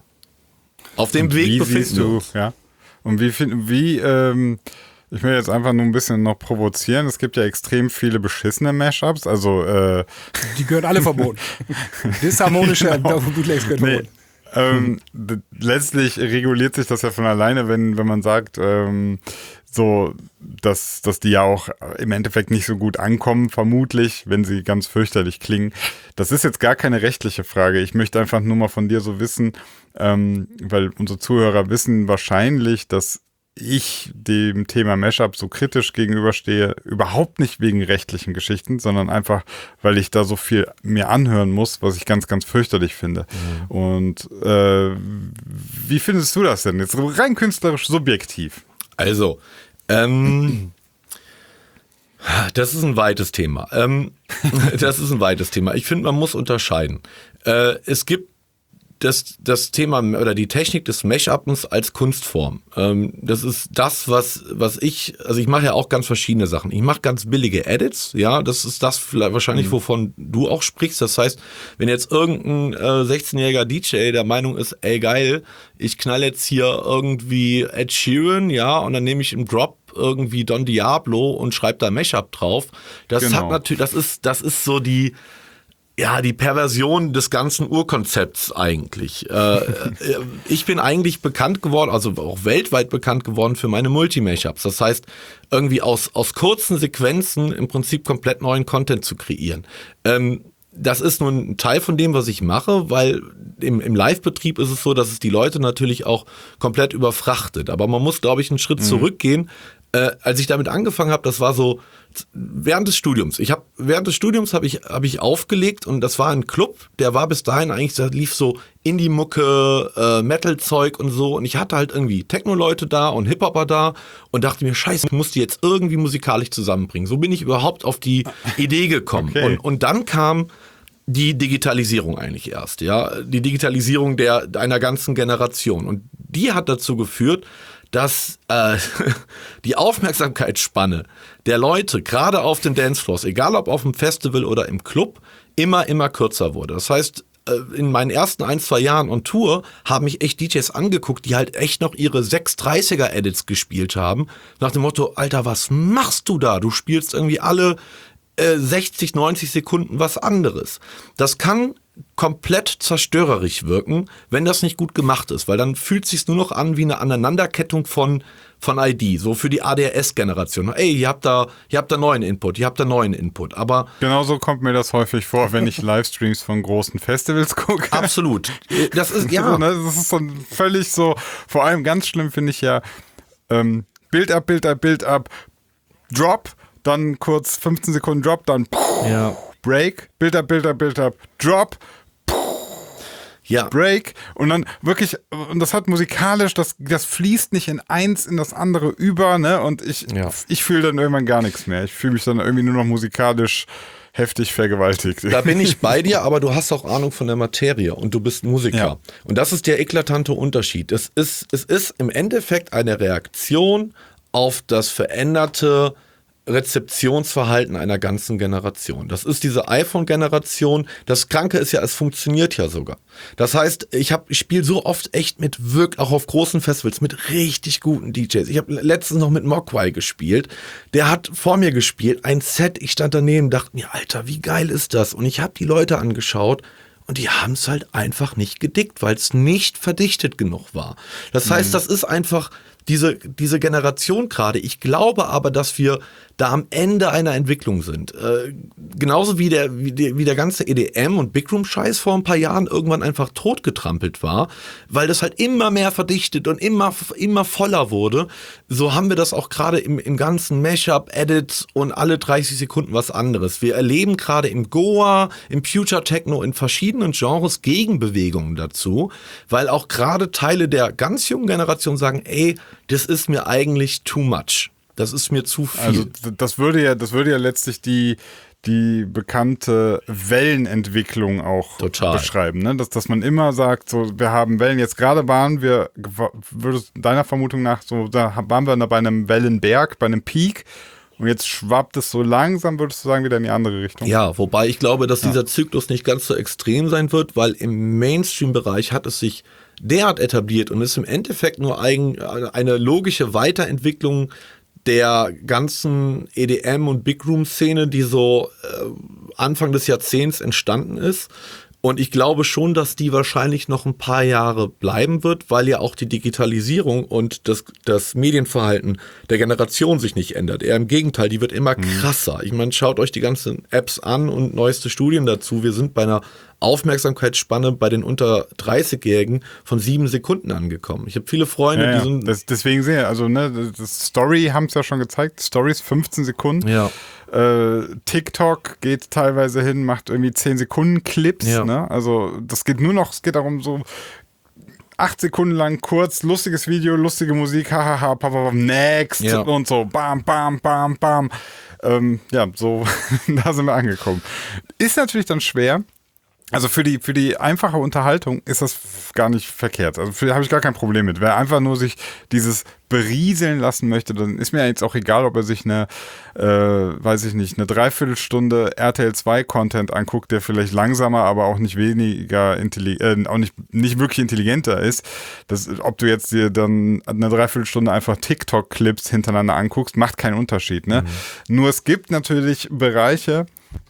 Speaker 3: Auf dem
Speaker 2: Und
Speaker 3: Weg
Speaker 2: wie
Speaker 3: befinden
Speaker 2: siehst
Speaker 3: wir
Speaker 2: du,
Speaker 3: uns.
Speaker 2: ja. Und wie, fin- wie ähm, ich will jetzt einfach nur ein bisschen noch provozieren. Es gibt ja extrem viele beschissene Mashups. Also, äh,
Speaker 1: Die gehören alle verboten. Disharmonische
Speaker 2: Genau.
Speaker 1: Bootlegs gehören
Speaker 2: nee,
Speaker 1: verboten.
Speaker 2: ähm, d- letztlich reguliert sich das ja von alleine, wenn, wenn man sagt, ähm, so, dass, dass die ja auch im Endeffekt nicht so gut ankommen, vermutlich, wenn sie ganz fürchterlich klingen. Das ist jetzt gar keine rechtliche Frage. Ich möchte einfach nur mal von dir so wissen, ähm, weil unsere Zuhörer wissen wahrscheinlich, dass ich dem Thema Mashup so kritisch gegenüberstehe, überhaupt nicht wegen rechtlichen Geschichten, sondern einfach, weil ich da so viel mir anhören muss, was ich ganz, ganz fürchterlich finde. Mhm. Und äh, wie findest du das denn jetzt rein künstlerisch subjektiv?
Speaker 3: Also, ähm, das ist ein weites Thema. Ähm, das ist ein weites Thema. Ich finde, man muss unterscheiden. Äh, es gibt Das, das Thema oder die Technik des Mashuppens als Kunstform. Ähm, das ist das, was, was ich, also ich mache ja auch ganz verschiedene Sachen. Ich mache ganz billige Edits, ja, das ist das vielleicht wahrscheinlich, mhm. wovon du auch sprichst. Das heißt, wenn jetzt irgendein äh, sechzehnjähriger D J der Meinung ist, ey geil, ich knall jetzt hier irgendwie Ed Sheeran, ja, und dann nehme ich im Drop irgendwie Don Diablo und schreibe da Mashup drauf. Das
Speaker 2: Genau.
Speaker 3: hat natürlich, das ist, das ist so die, ja, die Perversion des ganzen Urkonzepts eigentlich. Äh, ich bin eigentlich bekannt geworden, also auch weltweit bekannt geworden für meine Multi-Mashups. Das heißt, irgendwie aus, aus kurzen Sequenzen im Prinzip komplett neuen Content zu kreieren. Ähm, das ist nur ein Teil von dem, was ich mache, weil im, im Live-Betrieb ist es so, dass es die Leute natürlich auch komplett überfrachtet. Aber man muss, glaube ich, einen Schritt mhm. zurückgehen. Äh, als ich damit angefangen habe, das war so während des Studiums. Ich habe während des Studiums habe ich habe ich aufgelegt und das war ein Club, der war bis dahin eigentlich, da lief so Indie-Mucke, äh, Metal-Zeug und so und ich hatte halt irgendwie Techno-Leute da und Hip-Hopper da und dachte mir, scheiße, ich muss die jetzt irgendwie musikalisch zusammenbringen. So bin ich überhaupt auf die Idee gekommen.
Speaker 2: Okay.
Speaker 3: Und, und dann kam die Digitalisierung eigentlich erst, ja, die Digitalisierung der einer ganzen Generation und die hat dazu geführt, dass äh, die Aufmerksamkeitsspanne der Leute, gerade auf den Dancefloors, egal ob auf dem Festival oder im Club, immer, immer kürzer wurde. Das heißt, in meinen ersten ein, zwei Jahren on Tour haben mich echt D Js angeguckt, die halt echt noch ihre sechs dreißiger Edits gespielt haben. Nach dem Motto, Alter, was machst du da? Du spielst irgendwie alle äh, sechzig, neunzig Sekunden was anderes. Das kann komplett zerstörerisch wirken, wenn das nicht gut gemacht ist, weil dann fühlt es sich nur noch an wie eine Aneinanderkettung von, von I D, so für die A D R S-Generation. Ey, ihr habt da, ihr habt da neuen Input, ihr habt da neuen Input, aber...
Speaker 2: Genauso kommt mir das häufig vor, wenn ich Livestreams von großen Festivals gucke.
Speaker 3: Absolut. Das ist, ja...
Speaker 2: Das ist so völlig so, vor allem ganz schlimm finde ich ja, ähm, Bild ab, Bild ab, Bild ab, Drop, dann kurz fünfzehn Sekunden Drop, dann
Speaker 3: Ja.
Speaker 2: Break, Bild ab, Bild ab, Bild ab, Drop,
Speaker 3: Ja.
Speaker 2: Break und dann wirklich, und das hat musikalisch, das, das fließt nicht in eins in das andere über, ne, und ich,
Speaker 3: Ja.
Speaker 2: ich fühle dann irgendwann gar nichts mehr. Ich fühle mich dann irgendwie nur noch musikalisch heftig vergewaltigt.
Speaker 3: Da bin ich bei dir, aber du hast auch Ahnung von der Materie und du bist Musiker.
Speaker 2: Ja.
Speaker 3: Und das ist der eklatante Unterschied. Es ist, es ist im Endeffekt eine Reaktion auf das veränderte Rezeptionsverhalten einer ganzen Generation. Das ist diese iPhone-Generation. Das Kranke ist ja, es funktioniert ja sogar. Das heißt, ich, hab, ich spiele so oft echt mit wirklich, auch auf großen Festivals, mit richtig guten D Js. Ich habe letztens noch mit Mogwai gespielt. Der hat vor mir gespielt, ein Set, ich stand daneben, dachte mir, Alter, wie geil ist das? Und ich habe die Leute angeschaut und die haben es halt einfach nicht gedickt, weil es nicht verdichtet genug war. Das heißt, mhm. das ist einfach diese, diese Generation gerade. Ich glaube aber, dass wir da am Ende einer Entwicklung sind. Äh, genauso wie der, wie, der, wie der ganze E D M und Big Room Scheiß vor ein paar Jahren irgendwann einfach totgetrampelt war, weil das halt immer mehr verdichtet und immer, immer voller wurde. So haben wir das auch gerade im, im ganzen Mashup, Edits und alle dreißig Sekunden was anderes. Wir erleben gerade im Goa, im Future Techno, in verschiedenen Genres Gegenbewegungen dazu, weil auch gerade Teile der ganz jungen Generation sagen, ey, das ist mir eigentlich too much. Das ist mir zu viel.
Speaker 2: Also das würde ja, das würde ja letztlich die, die bekannte Wellenentwicklung auch
Speaker 3: Total.
Speaker 2: beschreiben, ne? Dass, dass man immer sagt, so, wir haben Wellen, jetzt gerade waren wir, würdest deiner Vermutung nach, so, da waren wir bei einem Wellenberg, bei einem Peak. Und jetzt schwappt es so langsam, würdest du sagen, wieder in die andere Richtung.
Speaker 3: Ja, wobei ich glaube, dass
Speaker 2: Ja.
Speaker 3: dieser Zyklus nicht ganz so extrem sein wird, weil im Mainstream-Bereich hat es sich derart etabliert und ist im Endeffekt nur eigen, eine logische Weiterentwicklung der ganzen E D M- und Big-Room-Szene, die so äh, Anfang des Jahrzehnts entstanden ist. Und ich glaube schon, dass die wahrscheinlich noch ein paar Jahre bleiben wird, weil ja auch die Digitalisierung und das, das Medienverhalten der Generation sich nicht ändert. Eher im Gegenteil, die wird immer krasser. Ich meine, schaut euch die ganzen Apps an und neueste Studien dazu. Wir sind bei einer Aufmerksamkeitsspanne bei den unter dreißigjährigen von sieben Sekunden angekommen. Ich habe viele Freunde,
Speaker 2: Ja, ja.
Speaker 3: die sind...
Speaker 2: Das, deswegen sehe also ne, das Story haben es ja schon gezeigt, Stories fünfzehn Sekunden.
Speaker 3: Ja.
Speaker 2: Äh, TikTok geht teilweise hin, macht irgendwie zehn Sekunden Clips.
Speaker 3: Ja.
Speaker 2: Ne? Also das geht nur noch, es geht darum so acht Sekunden lang kurz, lustiges Video, lustige Musik, hahaha, papa, next
Speaker 3: Ja.
Speaker 2: und so, bam, bam, bam, bam. Ähm, ja, so, da sind wir angekommen. Ist natürlich dann schwer. Also für die, für die einfache Unterhaltung ist das gar nicht verkehrt. Also für, habe ich gar kein Problem mit. Wer einfach nur sich dieses berieseln lassen möchte, dann ist mir jetzt auch egal, ob er sich eine, äh, weiß ich nicht, eine Dreiviertelstunde R T L zwei Content anguckt, der vielleicht langsamer, aber auch nicht weniger intelligent, äh, auch nicht, nicht wirklich intelligenter ist. Das, ob du jetzt dir dann eine Dreiviertelstunde einfach TikTok-Clips hintereinander anguckst, macht keinen Unterschied. Ne? Mhm. Nur es gibt natürlich Bereiche,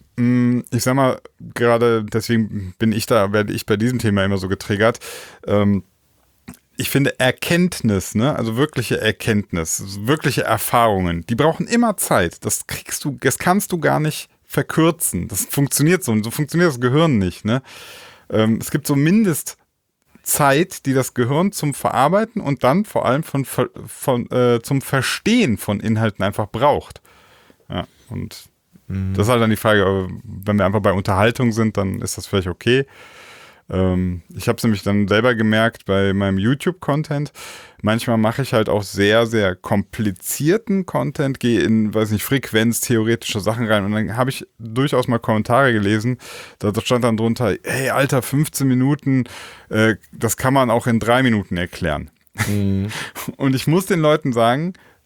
Speaker 2: ich sag mal, gerade deswegen bin ich da, werde ich bei diesem Thema immer so getriggert. Ähm, ich finde Erkenntnis, ne, also wirkliche Erkenntnis, wirkliche Erfahrungen, die brauchen immer Zeit. Das kriegst du, das kannst du gar nicht verkürzen. Das funktioniert so und so funktioniert das Gehirn nicht, ne. Ähm, es gibt so Mindestzeit, die das Gehirn zum Verarbeiten und dann vor allem von, von, äh, zum Verstehen von Inhalten einfach braucht. Ja, und das ist halt dann die Frage, wenn wir einfach bei Unterhaltung sind, dann ist das vielleicht okay. Ähm, ich habe es nämlich dann selber gemerkt bei meinem YouTube-Content. Manchmal mache ich halt auch sehr, sehr komplizierten Content, gehe in, weiß nicht, frequenztheoretische Sachen rein und dann habe ich durchaus mal Kommentare gelesen. Da stand dann drunter, hey Alter, fünfzehn Minuten, äh, das kann man auch in drei Minuten erklären. Mhm. Und ich muss den Leuten sagen,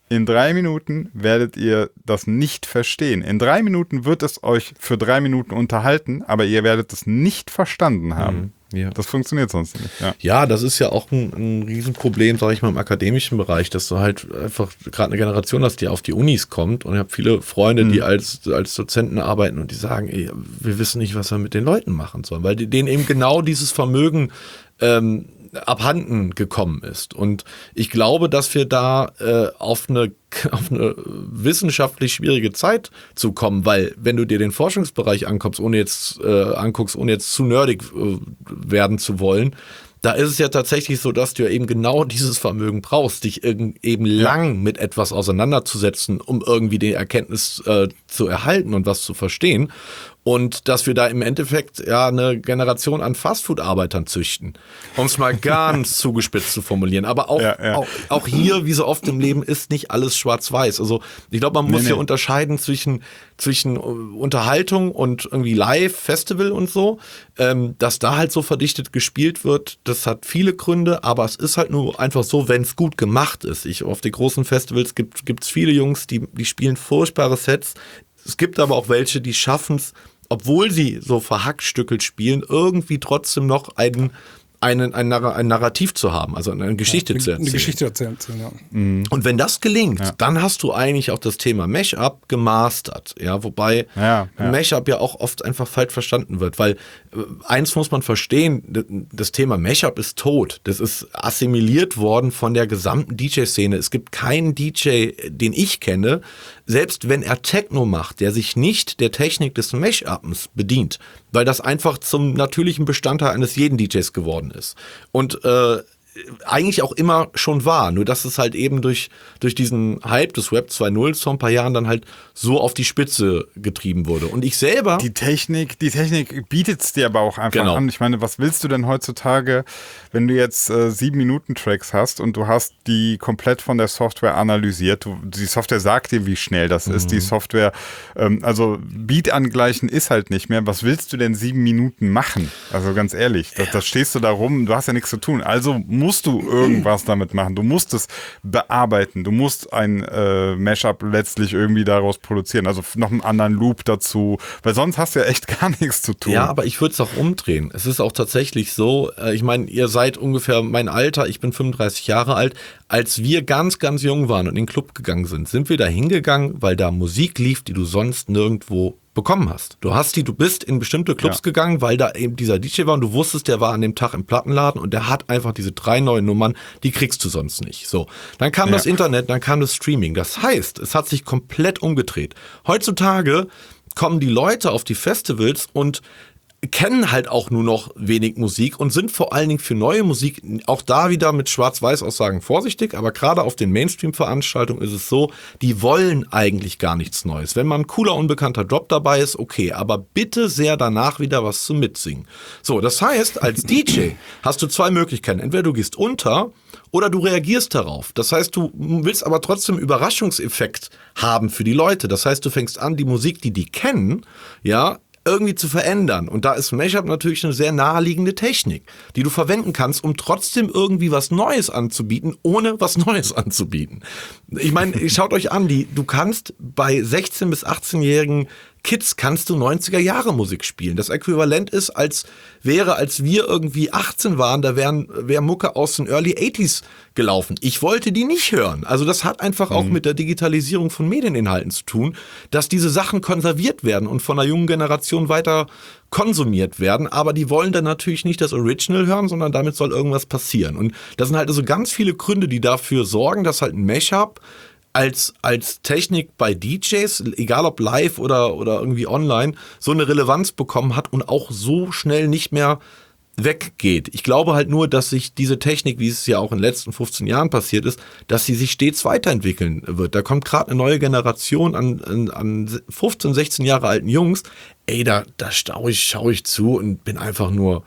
Speaker 2: in drei Minuten werdet ihr das nicht verstehen. In drei Minuten wird es euch für drei Minuten unterhalten, aber ihr werdet es nicht verstanden haben.
Speaker 3: Mhm, ja.
Speaker 2: Das funktioniert sonst nicht. Ja,
Speaker 3: ja, das ist ja auch ein, ein Riesenproblem, sage ich mal, im akademischen Bereich, dass du halt einfach gerade eine Generation hast, die auf die Unis kommt. Und ich habe viele Freunde, mhm. die als, als Dozenten arbeiten und die sagen, ey, wir wissen nicht, was wir mit den Leuten machen sollen, weil die, denen eben genau dieses Vermögen ähm, abhanden gekommen ist. Und ich glaube, dass wir da äh, auf eine auf eine wissenschaftlich schwierige Zeit zu kommen, weil wenn du dir den Forschungsbereich anguckst, ohne jetzt äh, anguckst, ohne jetzt zu nerdig äh, werden zu wollen, da ist es ja tatsächlich so, dass du ja eben genau dieses Vermögen brauchst, dich eben lang mit etwas auseinanderzusetzen, um irgendwie die Erkenntnis äh, zu erhalten und was zu verstehen. Und dass wir da im Endeffekt ja eine Generation an Fastfood-Arbeitern züchten, um es mal ganz zugespitzt zu formulieren. Aber auch,
Speaker 2: ja, ja.
Speaker 3: auch, auch hier, wie so oft im Leben, ist nicht alles schwarz-weiß. Also ich glaube, man muss
Speaker 2: nee,
Speaker 3: hier
Speaker 2: nee.
Speaker 3: unterscheiden zwischen, zwischen Unterhaltung und irgendwie Live, Festival und so. Ähm, dass da halt so verdichtet gespielt wird, das hat viele Gründe, aber es ist halt nur einfach so, wenn es gut gemacht ist. Ich, auf den großen Festivals gibt es viele Jungs, die, die spielen furchtbare Sets. Es gibt aber auch welche, die schaffen es, obwohl sie so verhackstückelt spielen, irgendwie trotzdem noch einen, einen, ein, Narr- ein Narrativ zu haben, also eine Geschichte
Speaker 1: ja,
Speaker 3: zu erzählen.
Speaker 1: Eine Geschichte zu erzählen, ja.
Speaker 3: Und wenn das gelingt,
Speaker 2: Ja.
Speaker 3: dann hast du eigentlich auch das Thema Mashup gemastert. Ja, wobei
Speaker 2: Ja, ja.
Speaker 3: Mashup ja auch oft einfach falsch verstanden wird, weil äh, eins muss man verstehen, d- das Thema Mashup ist tot. Das ist assimiliert worden von der gesamten D J-Szene. Es gibt keinen D J, den ich kenne, selbst wenn er Techno macht, der sich nicht der Technik des Mashups bedient, weil das einfach zum natürlichen Bestandteil eines jeden D Js geworden ist. Und äh, eigentlich auch immer schon war, nur dass es halt eben durch, durch diesen Hype des Web zwei Punkt null vor ein paar Jahren dann halt so auf die Spitze getrieben wurde. Und ich selber...
Speaker 2: Die Technik, die Technik bietet es dir aber auch einfach
Speaker 3: Genau.
Speaker 2: an. Ich meine, was willst du denn heutzutage, wenn du jetzt äh, sieben Minuten Tracks hast und du hast die komplett von der Software analysiert? Du, die Software sagt dir, wie schnell das
Speaker 3: Mhm.
Speaker 2: ist. Die Software, ähm, also Beat angleichen ist halt nicht mehr. Was willst du denn sieben Minuten machen? Also ganz ehrlich, da, da stehst du da rum, du hast ja nichts zu tun. Also musst du irgendwas damit machen. Du musst es bearbeiten. Du musst ein äh, Mashup letztlich irgendwie daraus produzieren. Also noch einen anderen Loop dazu. Weil sonst hast du ja echt gar nichts zu tun.
Speaker 3: Ja, aber ich würde es auch umdrehen. Es ist auch tatsächlich so, äh, ich meine, ihr seid ungefähr mein Alter, ich bin fünfunddreißig Jahre alt. Als wir ganz, ganz jung waren und in den Club gegangen sind, sind wir da hingegangen, weil da Musik lief, die du sonst nirgendwo bekommen hast. Du hast die, du bist in bestimmte Clubs
Speaker 2: Ja.
Speaker 3: gegangen, weil da eben dieser D J war und du wusstest, der war an dem Tag im Plattenladen und der hat einfach diese drei neuen Nummern, die kriegst du sonst nicht. So, dann kam
Speaker 2: Ja.
Speaker 3: das Internet, dann kam das Streaming. Das heißt, es hat sich komplett umgedreht. Heutzutage kommen die Leute auf die Festivals und kennen halt auch nur noch wenig Musik und sind vor allen Dingen für neue Musik auch da wieder mit Schwarz-Weiß-Aussagen vorsichtig, aber gerade auf den Mainstream-Veranstaltungen ist es so, die wollen eigentlich gar nichts Neues. Wenn mal ein cooler, unbekannter Drop dabei ist, okay, aber bitte sehr danach wieder was zum Mitsingen. So, das heißt, als D J hast du zwei Möglichkeiten. Entweder du gehst unter oder du reagierst darauf. Das heißt, du willst aber trotzdem Überraschungseffekt haben für die Leute. Das heißt, du fängst an, die Musik, die die kennen, ja, irgendwie zu verändern. Und da ist Mashup natürlich eine sehr naheliegende Technik, die du verwenden kannst, um trotzdem irgendwie was Neues anzubieten, ohne was Neues anzubieten. Ich meine, schaut euch an, die, du kannst bei sechzehn- bis achtzehnjährigen Kids kannst du neunziger Jahre Musik spielen. Das Äquivalent ist, als wäre, als wir irgendwie achtzehn waren, da wären, wäre Mucke aus den Early achtziger gelaufen. Ich wollte die nicht hören. Also das hat einfach auch mit der Digitalisierung von Medieninhalten zu tun, dass diese Sachen konserviert werden und von der jungen Generation weiter konsumiert werden. Aber die wollen dann natürlich nicht das Original hören, sondern damit soll irgendwas passieren. Und das sind halt also ganz viele Gründe, die dafür sorgen, dass halt ein Mashup als, als Technik bei D Js, egal ob live oder, oder irgendwie online, so eine Relevanz bekommen hat und auch so schnell nicht mehr weggeht. Ich glaube halt nur, dass sich diese Technik, wie es ja auch in den letzten fünfzehn Jahren passiert ist, dass sie sich stets weiterentwickeln wird. Da kommt gerade eine neue Generation an, an, an fünfzehn, sechzehn Jahre alten Jungs. Ey, da, da schaue ich, schau ich zu und bin einfach nur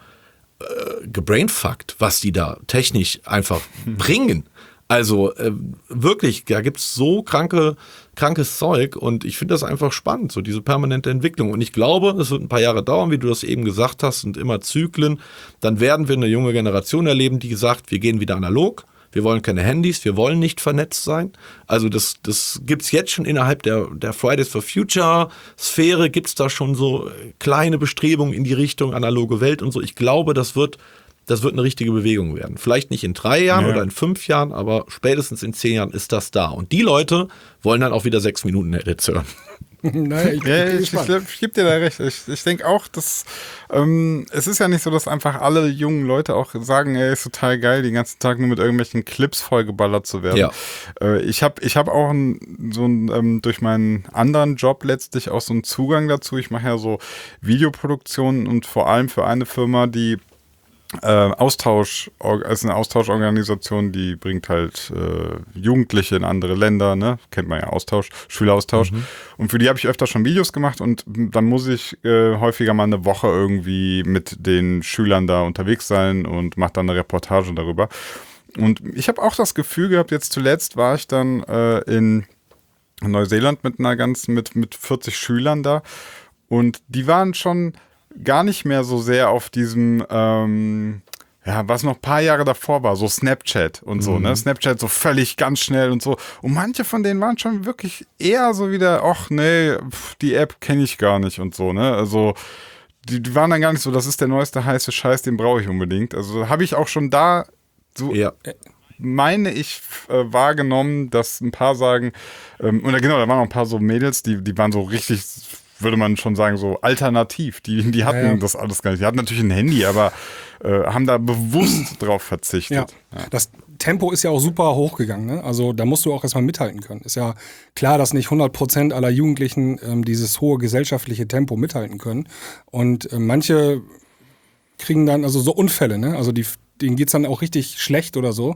Speaker 3: äh, gebrainfuckt, was die da technisch einfach bringen. Also äh, wirklich, da gibt's so kranke, krankes Zeug und ich finde das einfach spannend, so diese permanente Entwicklung. Und ich glaube, es wird ein paar Jahre dauern, wie du das eben gesagt hast, und immer Zyklen. Dann werden wir eine junge Generation erleben, die sagt, wir gehen wieder analog, wir wollen keine Handys, wir wollen nicht vernetzt sein. Also das, das gibt es jetzt schon innerhalb der, der Fridays for Future Sphäre, gibt es da schon so kleine Bestrebungen in die Richtung analoge Welt und so. Ich glaube, das wird, das wird eine richtige Bewegung werden. Vielleicht nicht in drei Jahren ja. oder in fünf Jahren, aber spätestens in zehn Jahren ist das da. Und die Leute wollen dann auch wieder sechs Minuten Edits hören.
Speaker 2: Naja, ich, ja, ich, ich, ich gebe dir da recht. Ich, ich denke auch, dass ähm, es ist ja nicht so, dass einfach alle jungen Leute auch sagen, ey, ist total geil, den ganzen Tag nur mit irgendwelchen Clips vollgeballert zu werden. Ja. Äh, ich habe ich hab auch ein, so ein, ähm, durch meinen anderen Job letztlich auch so einen Zugang dazu. Ich mache ja so Videoproduktionen und vor allem für eine Firma, die Äh, Austausch, also eine Austauschorganisation, die bringt halt äh, Jugendliche in andere Länder, ne? Kennt man ja, Austausch, Schüleraustausch. Mhm. Und für die habe ich öfter schon Videos gemacht und dann muss ich äh, häufiger mal eine Woche irgendwie mit den Schülern da unterwegs sein und mache dann eine Reportage darüber. Und ich habe auch das Gefühl gehabt, jetzt zuletzt war ich dann äh, in Neuseeland mit einer ganzen, mit, mit vierzig Schülern da und die waren schon gar nicht mehr so sehr auf diesem, ähm, ja, was noch ein paar Jahre davor war, so Snapchat und so, mhm. ne? Snapchat so völlig ganz schnell und so. Und manche von denen waren schon wirklich eher so wieder, ach nee, pf, die App kenne ich gar nicht und so, ne? Also die, die waren dann gar nicht so, das ist der neueste heiße Scheiß, den brauche ich unbedingt. Also habe ich auch schon da so, ja. äh, meine ich, äh, wahrgenommen, dass ein paar sagen, ähm, oder genau, da waren auch ein paar so Mädels, die, die waren so richtig, würde man schon sagen, so alternativ. Die, die hatten ja, ja. das alles gar nicht. Die hatten natürlich ein Handy, aber äh, haben da bewusst drauf verzichtet.
Speaker 1: Ja. Ja. Das Tempo ist ja auch super hochgegangen. Ne? Also da musst du auch erstmal mithalten können. Ist ja klar, dass nicht hundert Prozent aller Jugendlichen ähm, dieses hohe gesellschaftliche Tempo mithalten können. Und äh, manche kriegen dann also so Unfälle. Ne? Also die, denen geht's dann auch richtig schlecht oder so,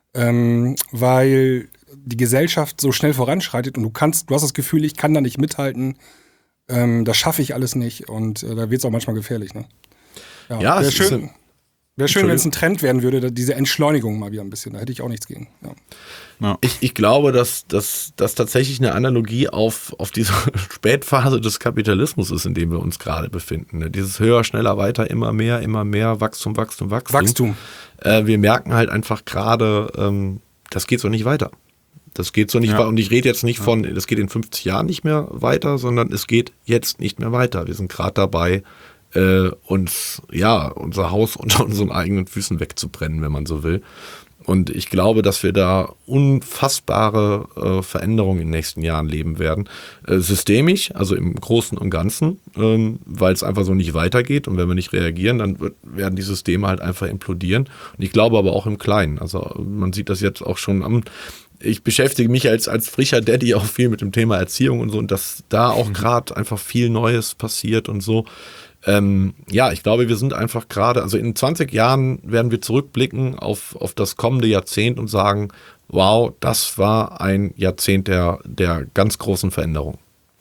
Speaker 1: ähm, weil die Gesellschaft so schnell voranschreitet und du kannst, du hast das Gefühl, ich kann da nicht mithalten. Ähm, das schaffe ich alles nicht und äh, da wird es auch manchmal gefährlich. Ne? Ja,
Speaker 3: ja
Speaker 1: wäre schön, wär schön wenn es ein Trend werden würde, diese Entschleunigung mal wieder ein bisschen. Da hätte ich auch nichts gegen. Ja.
Speaker 3: Ja. Ich, ich glaube, dass das tatsächlich eine Analogie auf, auf diese Spätphase des Kapitalismus ist, in dem wir uns gerade befinden. Ne? Dieses höher, schneller, weiter, immer mehr, immer mehr, Wachstum, Wachstum, Wachstum.
Speaker 1: Wachstum.
Speaker 3: Äh, wir merken halt einfach gerade, ähm, das geht so nicht weiter. Das geht so nicht
Speaker 2: ja.
Speaker 3: weiter. Und ich rede jetzt nicht von, das geht in fünfzig Jahren nicht mehr weiter, sondern es geht jetzt nicht mehr weiter. Wir sind gerade dabei, äh, uns, ja, unser Haus unter unseren eigenen Füßen wegzubrennen, wenn man so will. Und ich glaube, dass wir da unfassbare äh, Veränderungen in den nächsten Jahren leben werden. Äh, systemisch, also im Großen und Ganzen, ähm, weil es einfach so nicht weitergeht. Und wenn wir nicht reagieren, dann wird, werden die Systeme halt einfach implodieren. Und ich glaube aber auch im Kleinen. Also man sieht das jetzt auch schon am Ich beschäftige mich als, als frischer Daddy auch viel mit dem Thema Erziehung und so und dass da auch gerade einfach viel Neues passiert und so. Ähm, ja, ich glaube, wir sind einfach gerade, also in zwanzig Jahren werden wir zurückblicken auf, auf das kommende Jahrzehnt und sagen, wow, das war ein Jahrzehnt der, der ganz großen Veränderung.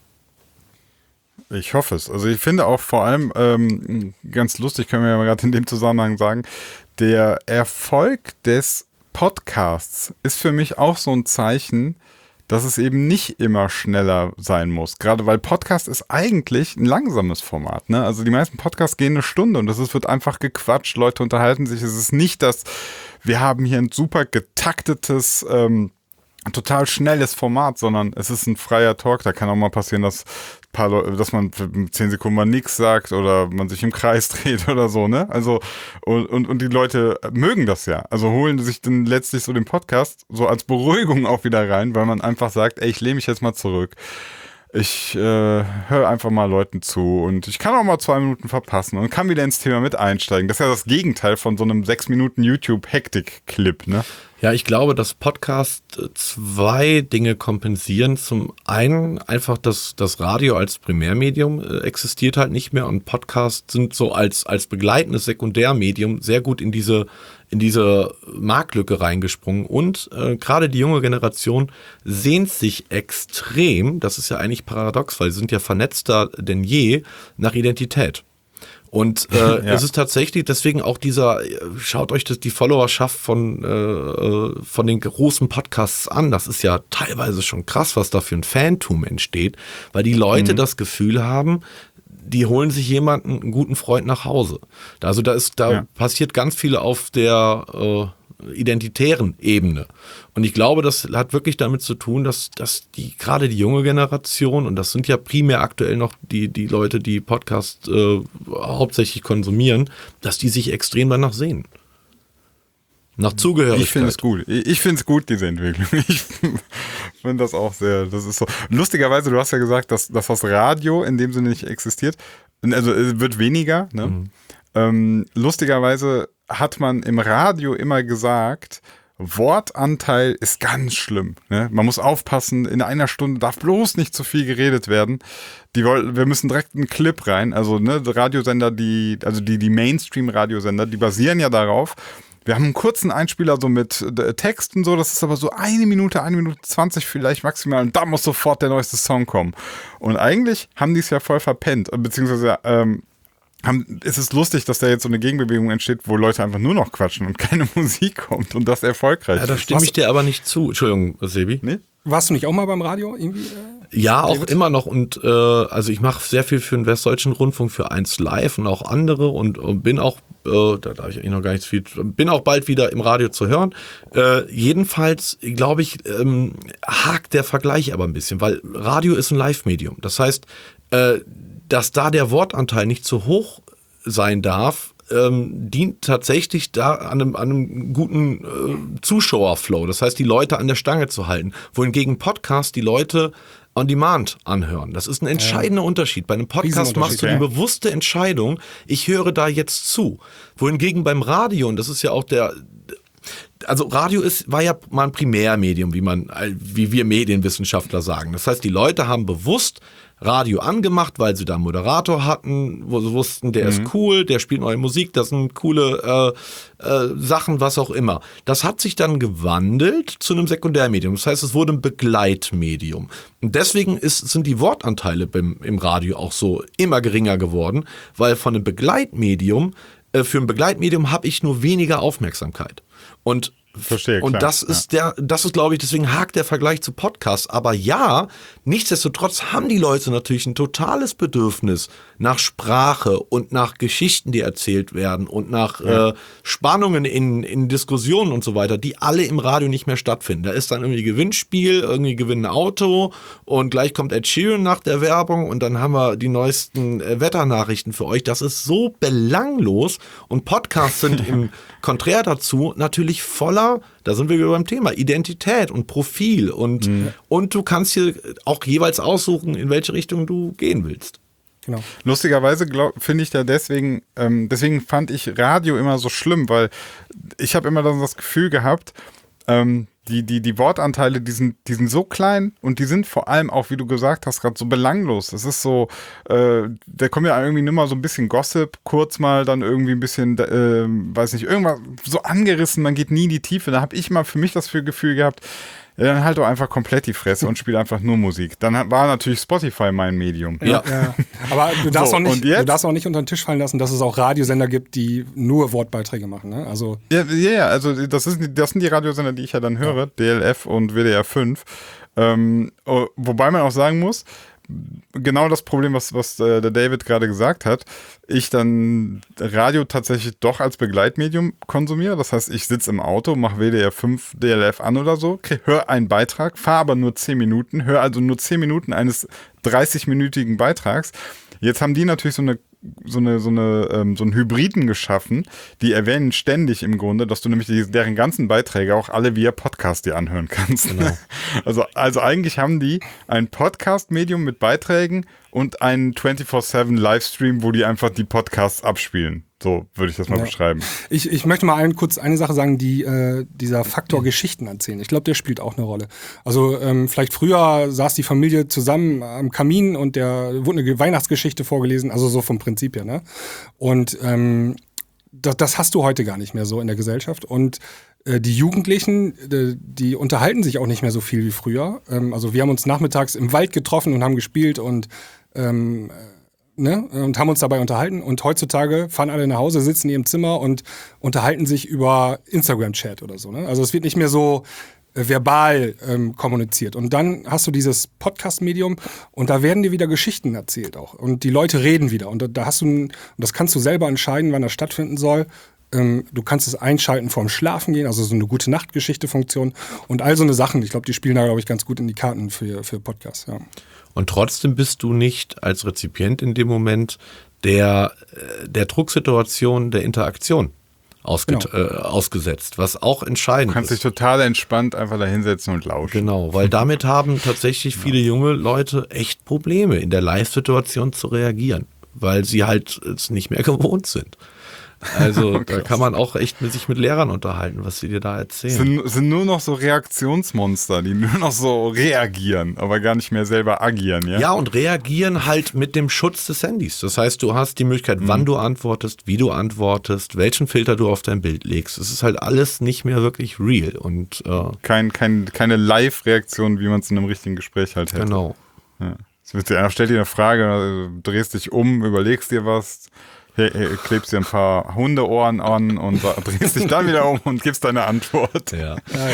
Speaker 2: Ich hoffe es. Also ich finde auch vor allem, ähm, ganz lustig, können wir ja gerade in dem Zusammenhang sagen, der Erfolg des Podcasts ist für mich auch so ein Zeichen, dass es eben nicht immer schneller sein muss. Gerade weil Podcast ist eigentlich ein langsames Format. Ne? Also die meisten Podcasts gehen eine Stunde und das ist, wird einfach gequatscht, Leute unterhalten sich. Es ist nicht, dass wir haben hier ein super getaktetes, ähm, total schnelles Format, sondern es ist ein freier Talk. Da kann auch mal passieren, dass paar Leute, dass man für zehn Sekunden mal nichts sagt oder man sich im Kreis dreht oder so, ne? Also, und, und, und die Leute mögen das ja. Also holen sich dann letztlich so den Podcast so als Beruhigung auch wieder rein, weil man einfach sagt, ey, ich lehne mich jetzt mal zurück. Ich äh, höre einfach mal Leuten zu und ich kann auch mal zwei Minuten verpassen und kann wieder ins Thema mit einsteigen. Das ist ja das Gegenteil von so einem sechs Minuten YouTube-Hektik-Clip, ne?
Speaker 3: Ja, ich glaube, dass Podcasts zwei Dinge kompensieren. Zum einen einfach, dass das Radio als Primärmedium äh, existiert halt nicht mehr und Podcasts sind so als, als begleitendes Sekundärmedium sehr gut in diese, in diese Marktlücke reingesprungen. Und äh, gerade die junge Generation sehnt sich extrem, das ist ja eigentlich paradox, weil sie sind ja vernetzter denn je, nach Identität. Und äh, ja. es ist tatsächlich deswegen auch dieser, schaut euch das, die Followerschaft von, äh, von den großen Podcasts an, das ist ja teilweise schon krass, was da für ein Fantum entsteht, weil die Leute mhm. das Gefühl haben, die holen sich jemanden, einen guten Freund nach Hause. Also da ist, da ja. passiert ganz viel auf der, äh, identitären Ebene. Und ich glaube, das hat wirklich damit zu tun, dass, dass die gerade die junge Generation, und das sind ja primär aktuell noch die, die Leute, die Podcasts äh, hauptsächlich konsumieren, dass die sich extrem danach sehen. Nach Zugehörigkeit.
Speaker 2: Ich finde es gut. Ich finde es gut, diese Entwicklung. Ich finde das auch sehr, das ist so. Lustigerweise, du hast ja gesagt, dass, dass das Radio in dem Sinne nicht existiert. Also es wird weniger. Ne? Mhm. Ähm, lustigerweise hat man im Radio immer gesagt, Wortanteil ist ganz schlimm. Ne? Man muss aufpassen, in einer Stunde darf bloß nicht zu viel geredet werden. Die, wir müssen direkt einen Clip rein. Also ne, Radiosender, die, also die, die Mainstream-Radiosender, die basieren ja darauf. Wir haben einen kurzen Einspieler so mit äh, Text und so, das ist aber so eine Minute, eine Minute zwanzig vielleicht maximal und da muss sofort der neueste Song kommen. Und eigentlich haben die es ja voll verpennt, beziehungsweise ähm, haben, ist es lustig, dass da jetzt so eine Gegenbewegung entsteht, wo Leute einfach nur noch quatschen und keine Musik kommt und das erfolgreich
Speaker 3: ist. Ja, da stimme ich dir aber nicht zu. Entschuldigung, Sebi.
Speaker 1: Nee? Warst du nicht auch mal beim Radio irgendwie? Äh,
Speaker 3: ja, auch
Speaker 1: David?
Speaker 3: immer noch. Und äh, also ich mache sehr viel für den Westdeutschen Rundfunk, für eins Live und auch andere und, und bin auch, äh, da darf ich eigentlich noch gar nichts viel, bin auch bald wieder im Radio zu hören. Äh, jedenfalls, glaube ich, ähm, hakt der Vergleich aber ein bisschen, weil Radio ist ein Live-Medium. Das heißt, äh, dass da der Wortanteil nicht zu hoch sein darf, ähm, dient tatsächlich da an einem, an einem guten äh, Zuschauerflow. Das heißt, die Leute an der Stange zu halten. Wohingegen Podcast die Leute on demand anhören. Das ist ein entscheidender ja. Unterschied. Bei einem Podcast machst du die bewusste Entscheidung, ich höre da jetzt zu. Wohingegen beim Radio, und das ist ja auch der... Also Radio ist, war ja mal ein Primärmedium, wie man, wie wir Medienwissenschaftler sagen. Das heißt, die Leute haben bewusst Radio angemacht, weil sie da einen Moderator hatten, wo sie wussten, der mhm. ist cool, der spielt neue Musik, das sind coole äh, äh, Sachen, was auch immer. Das hat sich dann gewandelt zu einem Sekundärmedium. Das heißt, es wurde ein Begleitmedium. Und deswegen ist, sind die Wortanteile beim, im Radio auch so immer geringer geworden, weil von einem Begleitmedium, äh, für ein Begleitmedium habe ich nur weniger Aufmerksamkeit. Und
Speaker 2: Verstehe,
Speaker 3: und
Speaker 2: klar.
Speaker 3: das ist der, das ist, glaube ich, deswegen hakt der Vergleich zu Podcasts. Aber ja, nichtsdestotrotz haben die Leute natürlich ein totales Bedürfnis nach Sprache und nach Geschichten, die erzählt werden und nach ja. äh, Spannungen in, in Diskussionen und so weiter, die alle im Radio nicht mehr stattfinden. Da ist dann irgendwie Gewinnspiel, irgendwie gewinnt ein Auto und gleich kommt Ed Sheeran nach der Werbung und dann haben wir die neuesten äh, Wetternachrichten für euch. Das ist so belanglos und Podcasts sind im Konträr dazu natürlich voller, da sind wir wieder beim Thema, Identität und Profil und, mhm. und du kannst hier auch jeweils aussuchen, in welche Richtung du gehen willst.
Speaker 1: Genau.
Speaker 2: Lustigerweise finde ich da deswegen, ähm, deswegen fand ich Radio immer so schlimm, weil ich habe immer dann das Gefühl gehabt, ähm, die, die, die Wortanteile, die sind, die sind so klein und die sind vor allem auch, wie du gesagt hast, gerade so belanglos. Das ist so, äh, da kommt ja irgendwie nur mal so ein bisschen Gossip, kurz mal dann irgendwie ein bisschen, äh, weiß nicht, irgendwas so angerissen, man geht nie in die Tiefe. Da habe ich mal für mich das Gefühl gehabt, ja, dann halt doch einfach komplett die Fresse und spiel einfach nur Musik. Dann war natürlich Spotify mein Medium.
Speaker 1: Ja, ja. Aber du darfst,
Speaker 2: so,
Speaker 1: auch nicht, du darfst auch nicht unter den Tisch fallen lassen, dass es auch Radiosender gibt, die nur Wortbeiträge machen. Ne? Also
Speaker 2: ja, ja, also das, ist, das sind die Radiosender, die ich ja dann höre, ja. D L F und W D R fünf. Ähm, wobei man auch sagen muss, genau das Problem, was, was äh, der David gerade gesagt hat, ich dann Radio tatsächlich doch als Begleitmedium konsumiere. Das heißt, ich sitze im Auto, mache W D R fünf, D L F an oder so, höre einen Beitrag, fahre aber nur zehn Minuten, höre also nur zehn Minuten eines dreißig-minütigen Beitrags. Jetzt haben die natürlich so eine so eine, so eine, ähm, so einen Hybriden geschaffen, die erwähnen ständig im Grunde, dass du nämlich die, deren ganzen Beiträge auch alle via Podcast dir anhören kannst. Genau. Also, also eigentlich haben die ein Podcast-Medium mit Beiträgen und einen vierundzwanzig sieben Livestream, wo die einfach die Podcasts abspielen. So würde ich das mal ja. beschreiben.
Speaker 1: Ich, ich möchte mal ein, kurz eine Sache sagen, die äh, dieser Faktor Geschichten erzählen. Ich glaube, der spielt auch eine Rolle. Also ähm, vielleicht früher saß die Familie zusammen am Kamin und der wurde eine Weihnachtsgeschichte vorgelesen, also so vom Prinzip her. Ne? Und ähm, das, das hast du heute gar nicht mehr so in der Gesellschaft. Und äh, die Jugendlichen, die, die unterhalten sich auch nicht mehr so viel wie früher. Ähm, also wir haben uns nachmittags im Wald getroffen und haben gespielt und ähm, Ne, und haben uns dabei unterhalten und heutzutage fahren alle nach Hause, sitzen in ihrem Zimmer und unterhalten sich über Instagram-Chat oder so. Ne? Also es wird nicht mehr so äh, verbal ähm, kommuniziert. Und dann hast du dieses Podcast-Medium und da werden dir wieder Geschichten erzählt auch. Und die Leute reden wieder. Und da, da hast du, ein, und das kannst du selber entscheiden, wann das stattfinden soll. Ähm, du kannst es einschalten vorm Schlafen gehen, also so eine gute Nachtgeschichte-Funktion und all so eine Sachen. Ich glaube, die spielen da, glaube ich, ganz gut in die Karten für, für Podcasts. Ja.
Speaker 3: Und trotzdem bist du nicht als Rezipient in dem Moment der, der Drucksituation, der Interaktion ausge
Speaker 1: Genau.
Speaker 3: äh, ausgesetzt, was auch entscheidend
Speaker 2: Du kannst dich
Speaker 3: ist.
Speaker 2: total entspannt einfach da hinsetzen und lauschen.
Speaker 3: Genau, weil damit haben tatsächlich viele junge Leute echt Probleme, in der Live-Situation zu reagieren, weil sie halt es nicht mehr gewohnt sind. Also da kann man auch echt mit sich mit Lehrern unterhalten, was sie dir da erzählen.
Speaker 2: Sind, sind nur noch so Reaktionsmonster, die nur noch so reagieren, aber gar nicht mehr selber agieren, ja?
Speaker 3: Ja, und reagieren halt mit dem Schutz des Handys. Das heißt, du hast die Möglichkeit, wann du antwortest, wie du antwortest, welchen Filter du auf dein Bild legst. Es ist halt alles nicht mehr wirklich real. Und äh,
Speaker 2: Kein, kein, keine Live-Reaktion, wie man es in einem richtigen Gespräch halt hätte.
Speaker 3: genau.
Speaker 2: Ja. Es wird dir, einer stellt dir eine Frage, du drehst dich um, überlegst dir was, he- he- klebst dir ein paar Hundeohren an und sa- drehst dich dann wieder um und gibst deine Antwort.
Speaker 3: Ja.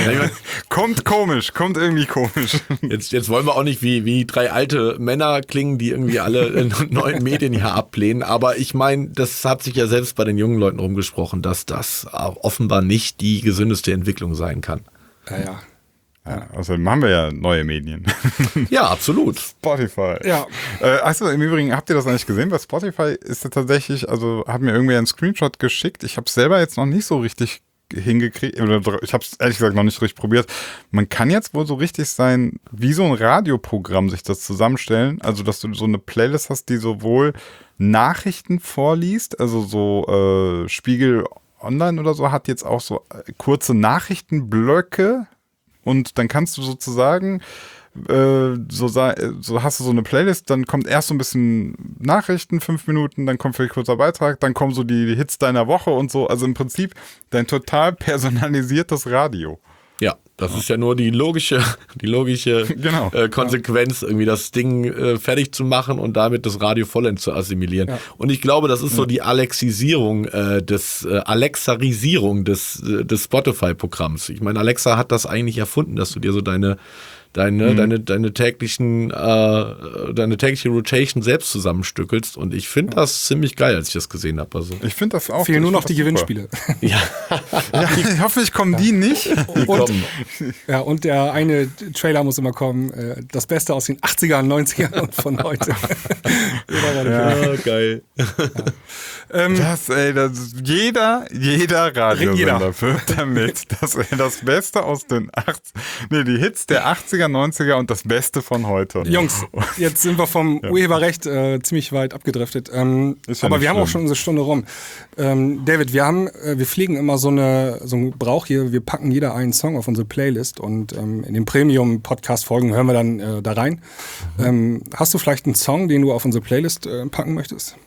Speaker 2: Kommt komisch, kommt irgendwie komisch.
Speaker 3: Jetzt, jetzt wollen wir auch nicht wie, wie drei alte Männer klingen, die irgendwie alle äh, neuen Medien hier ablehnen. Aber ich meine, das hat sich ja selbst bei den jungen Leuten rumgesprochen, dass das auch offenbar nicht die gesündeste Entwicklung sein kann.
Speaker 1: Ja, ja.
Speaker 2: Ja, außerdem haben wir ja neue Medien.
Speaker 3: Ja, absolut.
Speaker 2: Spotify.
Speaker 1: Ja.
Speaker 2: Äh, achso, im Übrigen, habt ihr das eigentlich gesehen? Bei Spotify ist ja tatsächlich, also hat mir irgendwer einen Screenshot geschickt. Ich habe es selber jetzt noch nicht so richtig hingekriegt, oder ich habe es ehrlich gesagt noch nicht richtig probiert. Man kann jetzt wohl so richtig sein, wie so ein Radioprogramm sich das zusammenstellen. Also, dass du so eine Playlist hast, die sowohl Nachrichten vorliest, also so äh, Spiegel Online oder so hat jetzt auch so äh, kurze Nachrichtenblöcke. Und dann kannst du sozusagen, äh, so, so hast du so eine Playlist, dann kommt erst so ein bisschen Nachrichten, fünf Minuten, dann kommt vielleicht ein kurzer Beitrag, dann kommen so die Hits deiner Woche und so. Also im Prinzip dein total personalisiertes Radio.
Speaker 3: Ja, das ist ja nur die logische, die logische
Speaker 2: Genau.
Speaker 3: äh, Konsequenz, irgendwie das Ding äh, fertig zu machen und damit das Radio vollends zu assimilieren.
Speaker 1: Ja.
Speaker 3: Und ich glaube, das ist so die Alexisierung, äh, des äh, Alexarisierung des, äh, des Spotify-Programms. Ich meine, Alexa hat das eigentlich erfunden, dass du dir so deine deine,
Speaker 2: Mhm.
Speaker 3: deine, deine täglichen, äh, deine tägliche Rotation selbst zusammenstückelst. Und ich finde das ziemlich geil, als ich das gesehen habe. Also,
Speaker 2: Ich finde das auch.
Speaker 1: Fehlen
Speaker 2: ich
Speaker 1: nur noch
Speaker 2: find
Speaker 1: die
Speaker 2: das super.
Speaker 1: Gewinnspiele.
Speaker 3: ja.
Speaker 2: Ja, hoffentlich kommen die nicht.
Speaker 3: Die
Speaker 1: Und,
Speaker 3: kommen.
Speaker 1: ja, und der eine Trailer muss immer kommen, äh, das Beste aus den achtzigern, neunzigern und von heute.
Speaker 3: Ja, geil.
Speaker 1: ähm,
Speaker 2: Das, ey, das, jeder, jeder Radiosender
Speaker 1: Jeder.
Speaker 2: wirbt damit, dass er das Beste aus den achtziger, nee, die Hits der achtziger, neunziger und das Beste von heute.
Speaker 1: Jungs, jetzt sind wir vom Urheberrecht äh, ziemlich weit abgedriftet. Ähm,
Speaker 2: Ist ja
Speaker 1: aber
Speaker 2: nicht
Speaker 1: wir haben auch
Speaker 2: schlimm.
Speaker 1: schon unsere Stunde rum. Ähm, David, wir haben, äh, wir pflegen immer so eine so einen Brauch hier. Wir packen jeder einen Song auf unsere Playlist und ähm, in den Premium-Podcast-Folgen hören wir dann äh, da rein.
Speaker 2: Mhm.
Speaker 1: Ähm, hast du vielleicht einen Song, den du auf unsere Playlist äh, packen möchtest?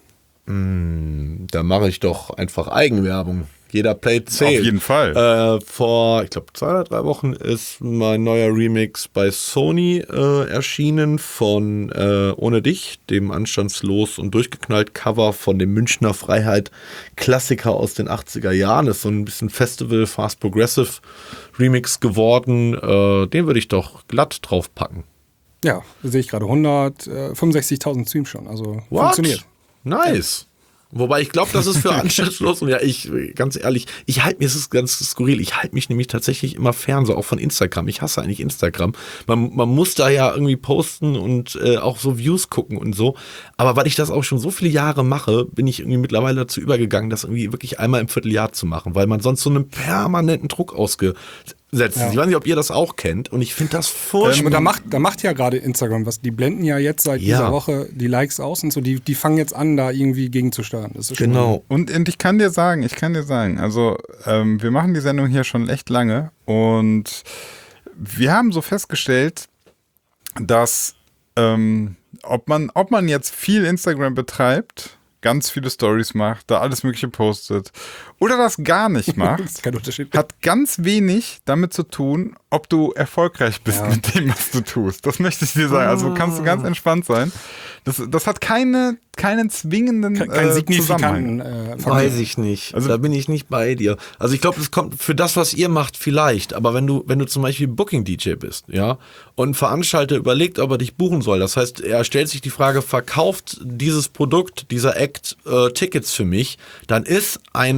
Speaker 3: Da mache ich doch einfach Eigenwerbung. Jeder Play zählt.
Speaker 2: Auf jeden Fall.
Speaker 3: Äh, vor, ich glaube, zwei oder drei Wochen ist mein neuer Remix bei Sony äh, erschienen von äh, Ohne dich, dem anstandslos und durchgeknallt Cover von dem Münchner Freiheit Klassiker aus den achtziger Jahren. Ist so ein bisschen Festival, Fast Progressive Remix geworden. Äh, den würde ich doch glatt draufpacken.
Speaker 1: Ja, da sehe ich gerade hundertfünfundsechzigtausend Streams schon. Also funktioniert.
Speaker 3: Nice. Wobei ich glaube, das ist für anstandslos und ja, ich, ganz ehrlich, ich halte mir, es ist ganz skurril, ich halte mich nämlich tatsächlich immer fern, so auch von Instagram. Ich hasse eigentlich Instagram. Man, man muss da ja irgendwie posten und äh, auch so Views gucken und so. Aber weil ich das auch schon so viele Jahre mache, bin ich irgendwie mittlerweile dazu übergegangen, das irgendwie wirklich einmal im Vierteljahr zu machen, weil man sonst so einen permanenten Druck ausgesetzt ist.
Speaker 1: Ja.
Speaker 3: Ich weiß nicht, ob ihr das auch kennt und ich finde das furchtbar.
Speaker 1: Aber da macht, da macht ja gerade Instagram was. Die blenden ja jetzt seit
Speaker 3: Ja.
Speaker 1: dieser Woche die Likes aus und so. Die, die fangen jetzt an, da irgendwie gegenzusteuern. Das ist schon
Speaker 3: Genau.
Speaker 2: Und, und ich kann dir sagen, ich kann dir sagen, also ähm, wir machen die Sendung hier schon echt lange und wir haben so festgestellt, dass ähm, ob man, ob man jetzt viel Instagram betreibt, ganz viele Stories macht, da alles Mögliche postet oder das gar nicht macht,
Speaker 1: Das ist kein Unterschied.
Speaker 2: hat ganz wenig damit zu tun, ob du erfolgreich bist
Speaker 1: Ja.
Speaker 2: mit dem, was du tust. Das möchte ich dir sagen. Also kannst du ganz entspannt sein. Das, das hat keine, keinen zwingenden
Speaker 1: Kein, kein
Speaker 2: äh,
Speaker 1: signifikanten
Speaker 2: Zusammenhang.
Speaker 1: äh, Faktor.
Speaker 3: Weiß ich nicht.
Speaker 2: Also-
Speaker 3: da bin ich nicht bei dir. Also ich glaube, es kommt für das, was ihr macht, vielleicht. Aber wenn du, wenn du zum Beispiel Booking-D J bist, ja, und ein Veranstalter überlegt, ob er dich buchen soll. Das heißt, er stellt sich die Frage, verkauft dieses Produkt, dieser Act äh, Tickets für mich, dann ist eine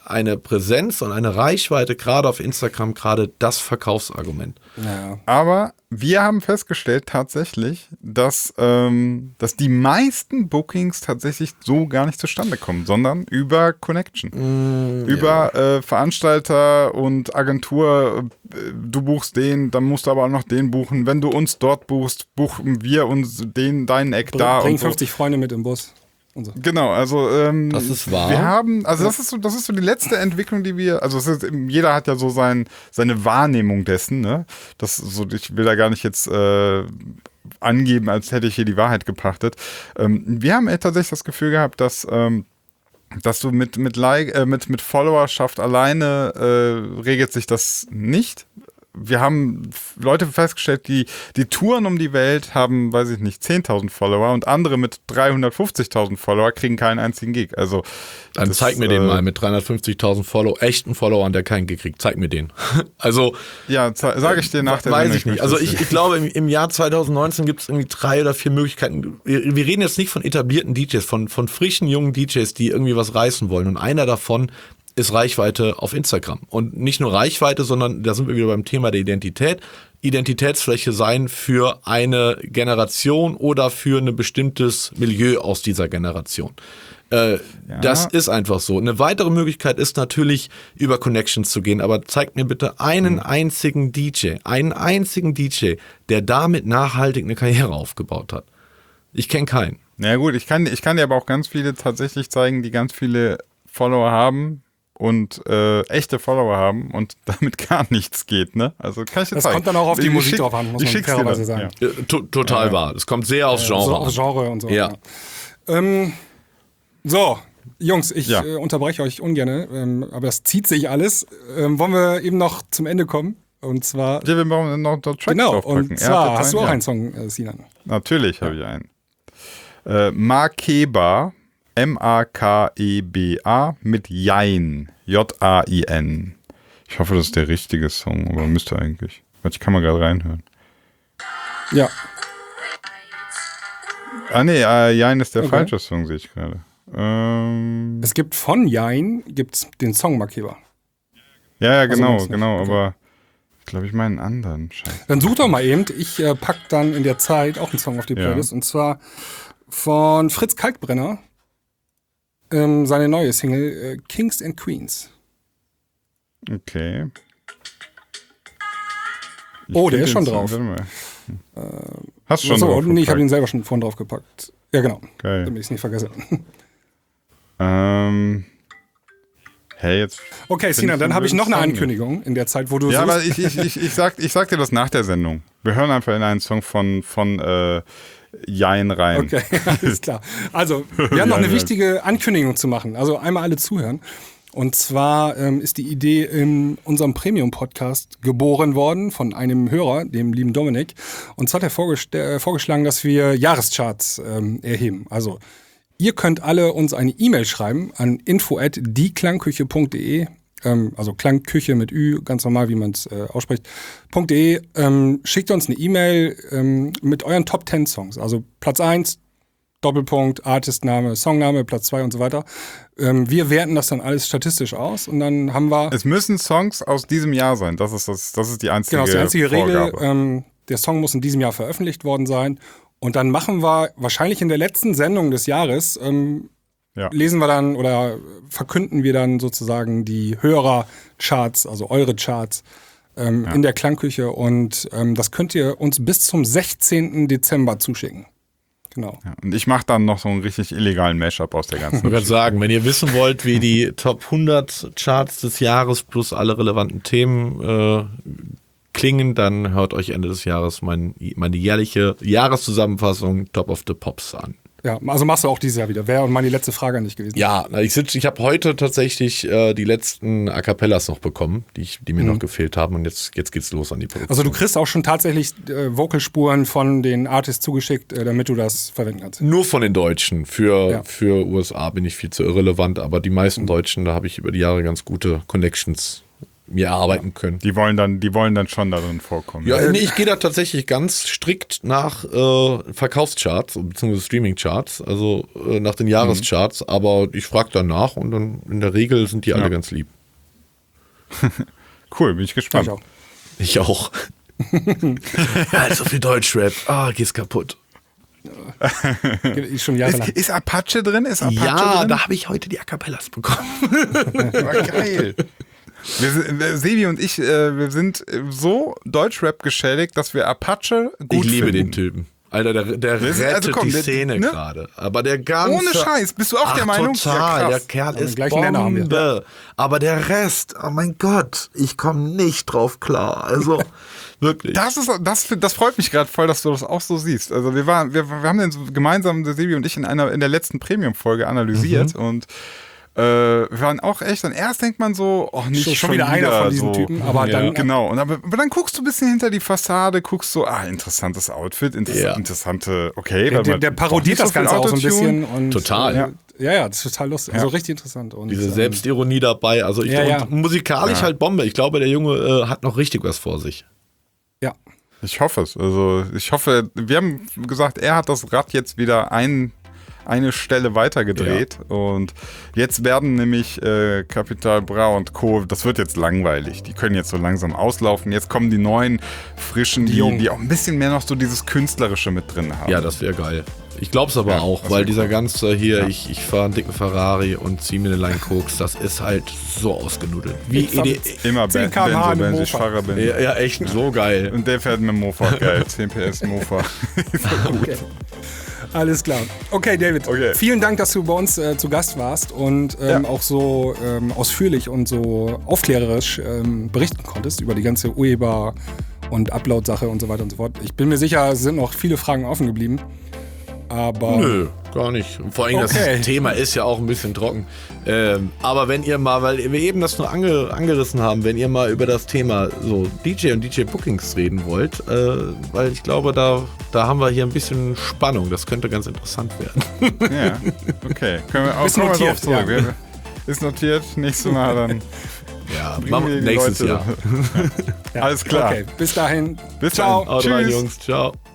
Speaker 3: eine Präsenz und eine Reichweite, gerade auf Instagram, gerade das Verkaufsargument.
Speaker 1: Ja.
Speaker 2: Aber wir haben festgestellt tatsächlich, dass, ähm, dass die meisten Bookings tatsächlich so gar nicht zustande kommen, sondern über Connection. Mm, über ja. äh, Veranstalter und Agentur. Äh, du buchst den, dann musst du aber auch noch den buchen. Wenn du uns dort buchst, buchen wir uns den, deinen Eck
Speaker 1: Bring,
Speaker 2: da.
Speaker 1: Bring
Speaker 2: und so.
Speaker 1: fünfzig Freunde mit im Bus. Und so.
Speaker 2: Genau, also ähm,
Speaker 3: das ist wahr.
Speaker 2: Wir haben, also das ist so, das ist so die letzte Entwicklung, die wir, also es ist, jeder hat ja so sein, seine Wahrnehmung dessen, ne? Das so, ich will da gar nicht jetzt äh, angeben, als hätte ich hier die Wahrheit gepachtet. Ähm, wir haben tatsächlich das Gefühl gehabt, dass ähm, dass du mit mit like, äh, mit mit Followerschaft alleine äh, regelt sich das nicht. Wir haben Leute festgestellt, die, die touren um die Welt, haben, weiß ich nicht, zehntausend Follower und andere mit dreihundertfünfzigtausend Follower kriegen keinen einzigen Gig. Also,
Speaker 3: Dann
Speaker 2: das,
Speaker 3: zeig mir
Speaker 2: äh,
Speaker 3: den mal mit dreihundertfünfzigtausend Follow, echten Followern, der keinen Gig kriegt. Zeig mir den. Also.
Speaker 2: Ja, sage ich dir nach der
Speaker 3: Weiß
Speaker 2: Sendung,
Speaker 3: ich nicht. Also ich, ich glaube, im, im Jahr zwanzig neunzehn gibt es irgendwie drei oder vier Möglichkeiten. Wir, wir reden jetzt nicht von etablierten D Js, von, von frischen, jungen D Js, die irgendwie was reißen wollen. Und einer davon ist Reichweite auf Instagram. Und nicht nur Reichweite, sondern da sind wir wieder beim Thema der Identität. Identitätsfläche sein für eine Generation oder für ein bestimmtes Milieu aus dieser Generation. Äh, ja. Das ist einfach so. Eine weitere Möglichkeit ist natürlich, über Connections zu gehen, aber zeigt mir bitte einen mhm. einzigen D J, einen einzigen D J, der damit nachhaltig eine Karriere aufgebaut hat. Ich kenne keinen.
Speaker 2: Na ja, gut, ich kann, ich kann dir aber auch ganz viele tatsächlich zeigen, die ganz viele Follower haben und äh, echte Follower haben und damit gar nichts geht, ne? Also kann ich dir
Speaker 1: das
Speaker 2: zeigen.
Speaker 1: kommt dann auch auf die
Speaker 2: ich
Speaker 1: Musik
Speaker 2: schick,
Speaker 1: drauf an, muss man fairerweise sagen.
Speaker 2: Ja.
Speaker 3: Äh, to- total ja. wahr. Es kommt sehr aufs Genre
Speaker 1: so
Speaker 3: an.
Speaker 1: aufs Genre und so.
Speaker 3: Ja.
Speaker 1: Ja. Ähm, so, Jungs, ich
Speaker 2: ja.
Speaker 1: äh, unterbreche euch ungern, ähm, aber das zieht sich alles. Ähm, wollen wir eben noch zum Ende kommen? Und zwar...
Speaker 2: Ja, wir brauchen noch Tracks
Speaker 1: genau,
Speaker 2: draufpacken.
Speaker 1: und zwar hast
Speaker 2: einen,
Speaker 1: du auch
Speaker 2: ja.
Speaker 1: einen Song, äh, Sinan.
Speaker 2: Natürlich habe ich einen. Äh, Makeba, M A K E B A mit Jain, J A I N. Ich hoffe, das ist der richtige Song, aber müsste eigentlich. Ich kann mal gerade reinhören.
Speaker 1: Ja.
Speaker 2: Ah nee, äh, Jain ist der
Speaker 1: okay.
Speaker 2: falsche Song, sehe ich gerade. Ähm,
Speaker 1: es gibt von Jain gibt's den Song Makeba.
Speaker 2: ja, ja, genau,
Speaker 1: also
Speaker 2: genau,
Speaker 1: okay.
Speaker 2: aber ich glaube, ich meine einen anderen. Scheiße.
Speaker 1: Dann such doch mal eben. Ich äh, pack dann in der Zeit auch einen Song auf die Playlist. Ja. Und zwar von Fritz Kalkbrenner. Ähm, seine neue Single äh, Kings and Queens.
Speaker 2: Okay. Ich
Speaker 1: oh, der ist schon
Speaker 2: Song,
Speaker 1: drauf.
Speaker 2: Warte mal.
Speaker 1: Äh,
Speaker 2: Hast du schon
Speaker 1: so,
Speaker 2: drauf
Speaker 1: nee, ich habe
Speaker 2: gepackt?
Speaker 1: ihn selber schon vorhin drauf gepackt. Ja, genau.
Speaker 2: Geil.
Speaker 1: Damit ich es nicht vergesse.
Speaker 2: ähm. Hey, jetzt.
Speaker 1: Okay, Sinan, dann habe ich noch eine Ankündigung in der Zeit, wo du
Speaker 2: Ja,
Speaker 1: suchst.
Speaker 2: aber ich, ich, ich, ich, sag, ich sag dir das nach der Sendung. Wir hören einfach in einen Song von, von äh, Jain rein.
Speaker 1: Okay, alles klar. Also, wir haben noch eine wichtige Ankündigung zu machen. Also einmal alle zuhören. Und zwar ähm, ist die Idee in unserem Premium-Podcast geboren worden von einem Hörer, dem lieben Dominik. Und zwar hat er vorgest- äh, vorgeschlagen, dass wir Jahrescharts ähm, erheben. Also ihr könnt alle uns eine E-Mail schreiben an info at dieklangküche punkt de. Ähm, also Klangküche mit Ü, ganz normal, wie man es äh, ausspricht. .de. Ähm, schickt uns eine E-Mail ähm, mit euren Top zehn Songs. Also Platz eins, Doppelpunkt, Artistname, Songname, Platz zwei und so weiter. Ähm, wir werten das dann alles statistisch aus und dann haben wir...
Speaker 2: Es müssen Songs aus diesem Jahr sein. Das ist, das, das ist die einzige
Speaker 1: Genau, das ist die einzige
Speaker 2: Vorgabe.
Speaker 1: Regel. Ähm, der Song muss in diesem Jahr veröffentlicht worden sein. Und dann machen wir wahrscheinlich in der letzten Sendung des Jahres, ähm,
Speaker 2: ja.
Speaker 1: lesen wir dann oder verkünden wir dann sozusagen die Hörercharts, also eure Charts ähm,
Speaker 2: ja.
Speaker 1: in der Klangküche. Und ähm, das könnt ihr uns bis zum sechzehnten Dezember zuschicken. Genau.
Speaker 2: Ja, und ich mache dann noch so einen richtig illegalen Mashup aus der ganzen
Speaker 3: Ich wollte gerade sagen, wenn ihr wissen wollt, wie die Top hundert Charts des Jahres plus alle relevanten Themen äh, klingen, dann hört euch Ende des Jahres mein, meine jährliche Jahreszusammenfassung Top of the Pops an.
Speaker 1: Ja, also machst du auch dieses Jahr wieder. Wäre meine letzte Frage an dich gewesen.
Speaker 3: Ja, ich sitze, ich habe heute tatsächlich äh, die letzten A Cappellas noch bekommen, die, ich, die mir mhm. noch gefehlt haben und jetzt, jetzt geht's los an die Produktion.
Speaker 1: Also du kriegst auch schon tatsächlich äh, Vocalspuren von den Artists zugeschickt, äh, damit du das verwenden kannst.
Speaker 3: Nur von den Deutschen. Für,
Speaker 1: ja.
Speaker 3: für U S A bin ich viel zu irrelevant, aber die meisten mhm. Deutschen, da habe ich über die Jahre ganz gute Connections mir erarbeiten können.
Speaker 2: Die wollen dann, die wollen dann schon darin vorkommen.
Speaker 3: Ja, nee, ich gehe da tatsächlich ganz strikt nach äh, Verkaufscharts bzw. Streaming-Charts, also äh, nach den Jahrescharts, mhm. aber ich frage danach und dann in der Regel sind die alle
Speaker 2: Ja.
Speaker 3: ganz lieb.
Speaker 2: Cool, bin ich gespannt.
Speaker 3: Ich
Speaker 1: Ich auch.
Speaker 3: auch. Also viel Deutschrap. Ah, geh's kaputt.
Speaker 1: Ist schon jahrelang.
Speaker 2: Ist, ist Apache drin? Ist Apache
Speaker 3: Ja,
Speaker 2: drin?
Speaker 3: da habe ich heute die A Cappellas bekommen.
Speaker 2: War geil. Wir sind, äh, Sebi und ich, äh, wir sind äh, so Deutschrap geschädigt, dass wir Apache gut
Speaker 3: Ich liebe
Speaker 2: finden.
Speaker 3: den Typen. Alter, der, der
Speaker 2: Das ist-
Speaker 3: rettet
Speaker 2: also komm,
Speaker 3: die
Speaker 2: der-
Speaker 3: Szene
Speaker 2: ne?
Speaker 3: gerade. Aber der ganze...
Speaker 2: Ohne Scheiß, bist du auch
Speaker 3: Ach,
Speaker 2: der Meinung?
Speaker 3: Total,
Speaker 2: Ja,
Speaker 3: der
Speaker 2: krass.
Speaker 3: Kerl
Speaker 1: Den
Speaker 3: ist
Speaker 1: gleichen Nenner haben wir.
Speaker 3: Bombe. Aber der Rest, oh mein Gott, ich komme nicht drauf klar. Also, wirklich.
Speaker 2: Das ist, das, das freut mich gerade voll, dass du das auch so siehst. Also wir waren, wir, wir haben den so gemeinsam, der Sebi und ich, in einer in der letzten Premium-Folge analysiert
Speaker 3: Mhm.
Speaker 2: und äh, wir waren auch echt. Und erst denkt man so, oh nicht
Speaker 1: Schon,
Speaker 2: schon,
Speaker 1: schon wieder einer von diesen
Speaker 2: so.
Speaker 1: Typen, aber
Speaker 3: Ja.
Speaker 1: dann
Speaker 2: Genau. Und aber, aber dann guckst du ein bisschen hinter die Fassade, guckst so, ah interessantes Outfit, inter
Speaker 3: Ja.
Speaker 2: interessante, okay.
Speaker 1: Der,
Speaker 2: weil
Speaker 1: der,
Speaker 2: man
Speaker 1: der
Speaker 2: braucht
Speaker 1: parodiert
Speaker 2: nicht
Speaker 1: das
Speaker 2: so viel
Speaker 1: Ganze auch so ein
Speaker 2: Autotune.
Speaker 1: bisschen. Und,
Speaker 3: Total.
Speaker 1: Äh, ja, ja, das ist total lustig. Also richtig interessant. Und,
Speaker 3: Diese
Speaker 1: ähm,
Speaker 3: Selbstironie dabei. Also ich
Speaker 1: Ja,
Speaker 3: und
Speaker 1: ja.
Speaker 3: musikalisch halt Bombe. Ich glaube, der Junge äh, hat noch richtig was vor sich.
Speaker 1: Ja.
Speaker 2: Ich hoffe es. Also ich hoffe, wir haben gesagt, er hat das Rad jetzt wieder ein, eine Stelle weitergedreht und jetzt werden nämlich äh, Capital Bra und Co., das wird jetzt langweilig. Die können jetzt so langsam auslaufen. Jetzt kommen die neuen, frischen, die,
Speaker 1: Jungen.
Speaker 2: die auch ein bisschen mehr noch so dieses Künstlerische mit drin haben.
Speaker 3: Ja, das wäre geil. Ich glaube es aber
Speaker 2: Ja,
Speaker 3: auch,
Speaker 2: das
Speaker 3: weil
Speaker 2: wär
Speaker 3: dieser
Speaker 2: cool.
Speaker 3: ganze hier, ich, ich fahre einen dicken Ferrari und ziehe mir eine Line Koks, das ist halt so ausgenudelt. Wie
Speaker 1: Ich fahr
Speaker 3: Ide
Speaker 1: mit
Speaker 2: Immer
Speaker 1: zehn
Speaker 2: Ben,
Speaker 1: Kilometer pro
Speaker 2: Benzo,
Speaker 1: Stunde
Speaker 2: Benzo, ich
Speaker 1: Mofa.
Speaker 2: fahre Benzo.
Speaker 3: ja, ja, echt so geil.
Speaker 2: Und der fährt mit dem Mofa, geil. zehn P S Mofa.
Speaker 1: Okay. Alles klar. Okay, David,
Speaker 2: Okay.
Speaker 1: vielen Dank, dass du bei uns äh, zu Gast warst und ähm,
Speaker 2: Ja.
Speaker 1: auch so ähm, ausführlich und so aufklärerisch ähm, berichten konntest über die ganze Urheber- und Upload-Sache und so weiter und so fort. Ich bin mir sicher, es sind noch viele Fragen offen geblieben. Aber
Speaker 3: Nö, gar nicht. Und vor allem
Speaker 1: Okay.
Speaker 3: das Thema ist ja auch ein bisschen trocken. Ähm, aber wenn ihr mal, weil wir eben das nur ange, angerissen haben, wenn ihr mal über das Thema so D J und D J-Bookings reden wollt, äh, weil ich glaube, da, da haben wir hier ein bisschen Spannung. Das könnte ganz interessant werden.
Speaker 2: Ja, okay. Können wir auch
Speaker 1: Ist
Speaker 2: kommen wir
Speaker 1: notiert,
Speaker 2: drauf zurück.
Speaker 1: ja.
Speaker 2: Wir- Ist notiert. Nächstes Mal dann.
Speaker 3: Ja,
Speaker 2: bringen
Speaker 3: machen
Speaker 2: wir
Speaker 3: wir
Speaker 2: die
Speaker 3: nächstes
Speaker 2: Leute-
Speaker 3: Jahr.
Speaker 1: ja.
Speaker 2: Alles klar.
Speaker 1: Okay, bis dahin.
Speaker 2: Bis
Speaker 1: Ciao.
Speaker 2: dann.
Speaker 3: Haut rein,
Speaker 2: Tschüss.
Speaker 3: Jungs. Ciao.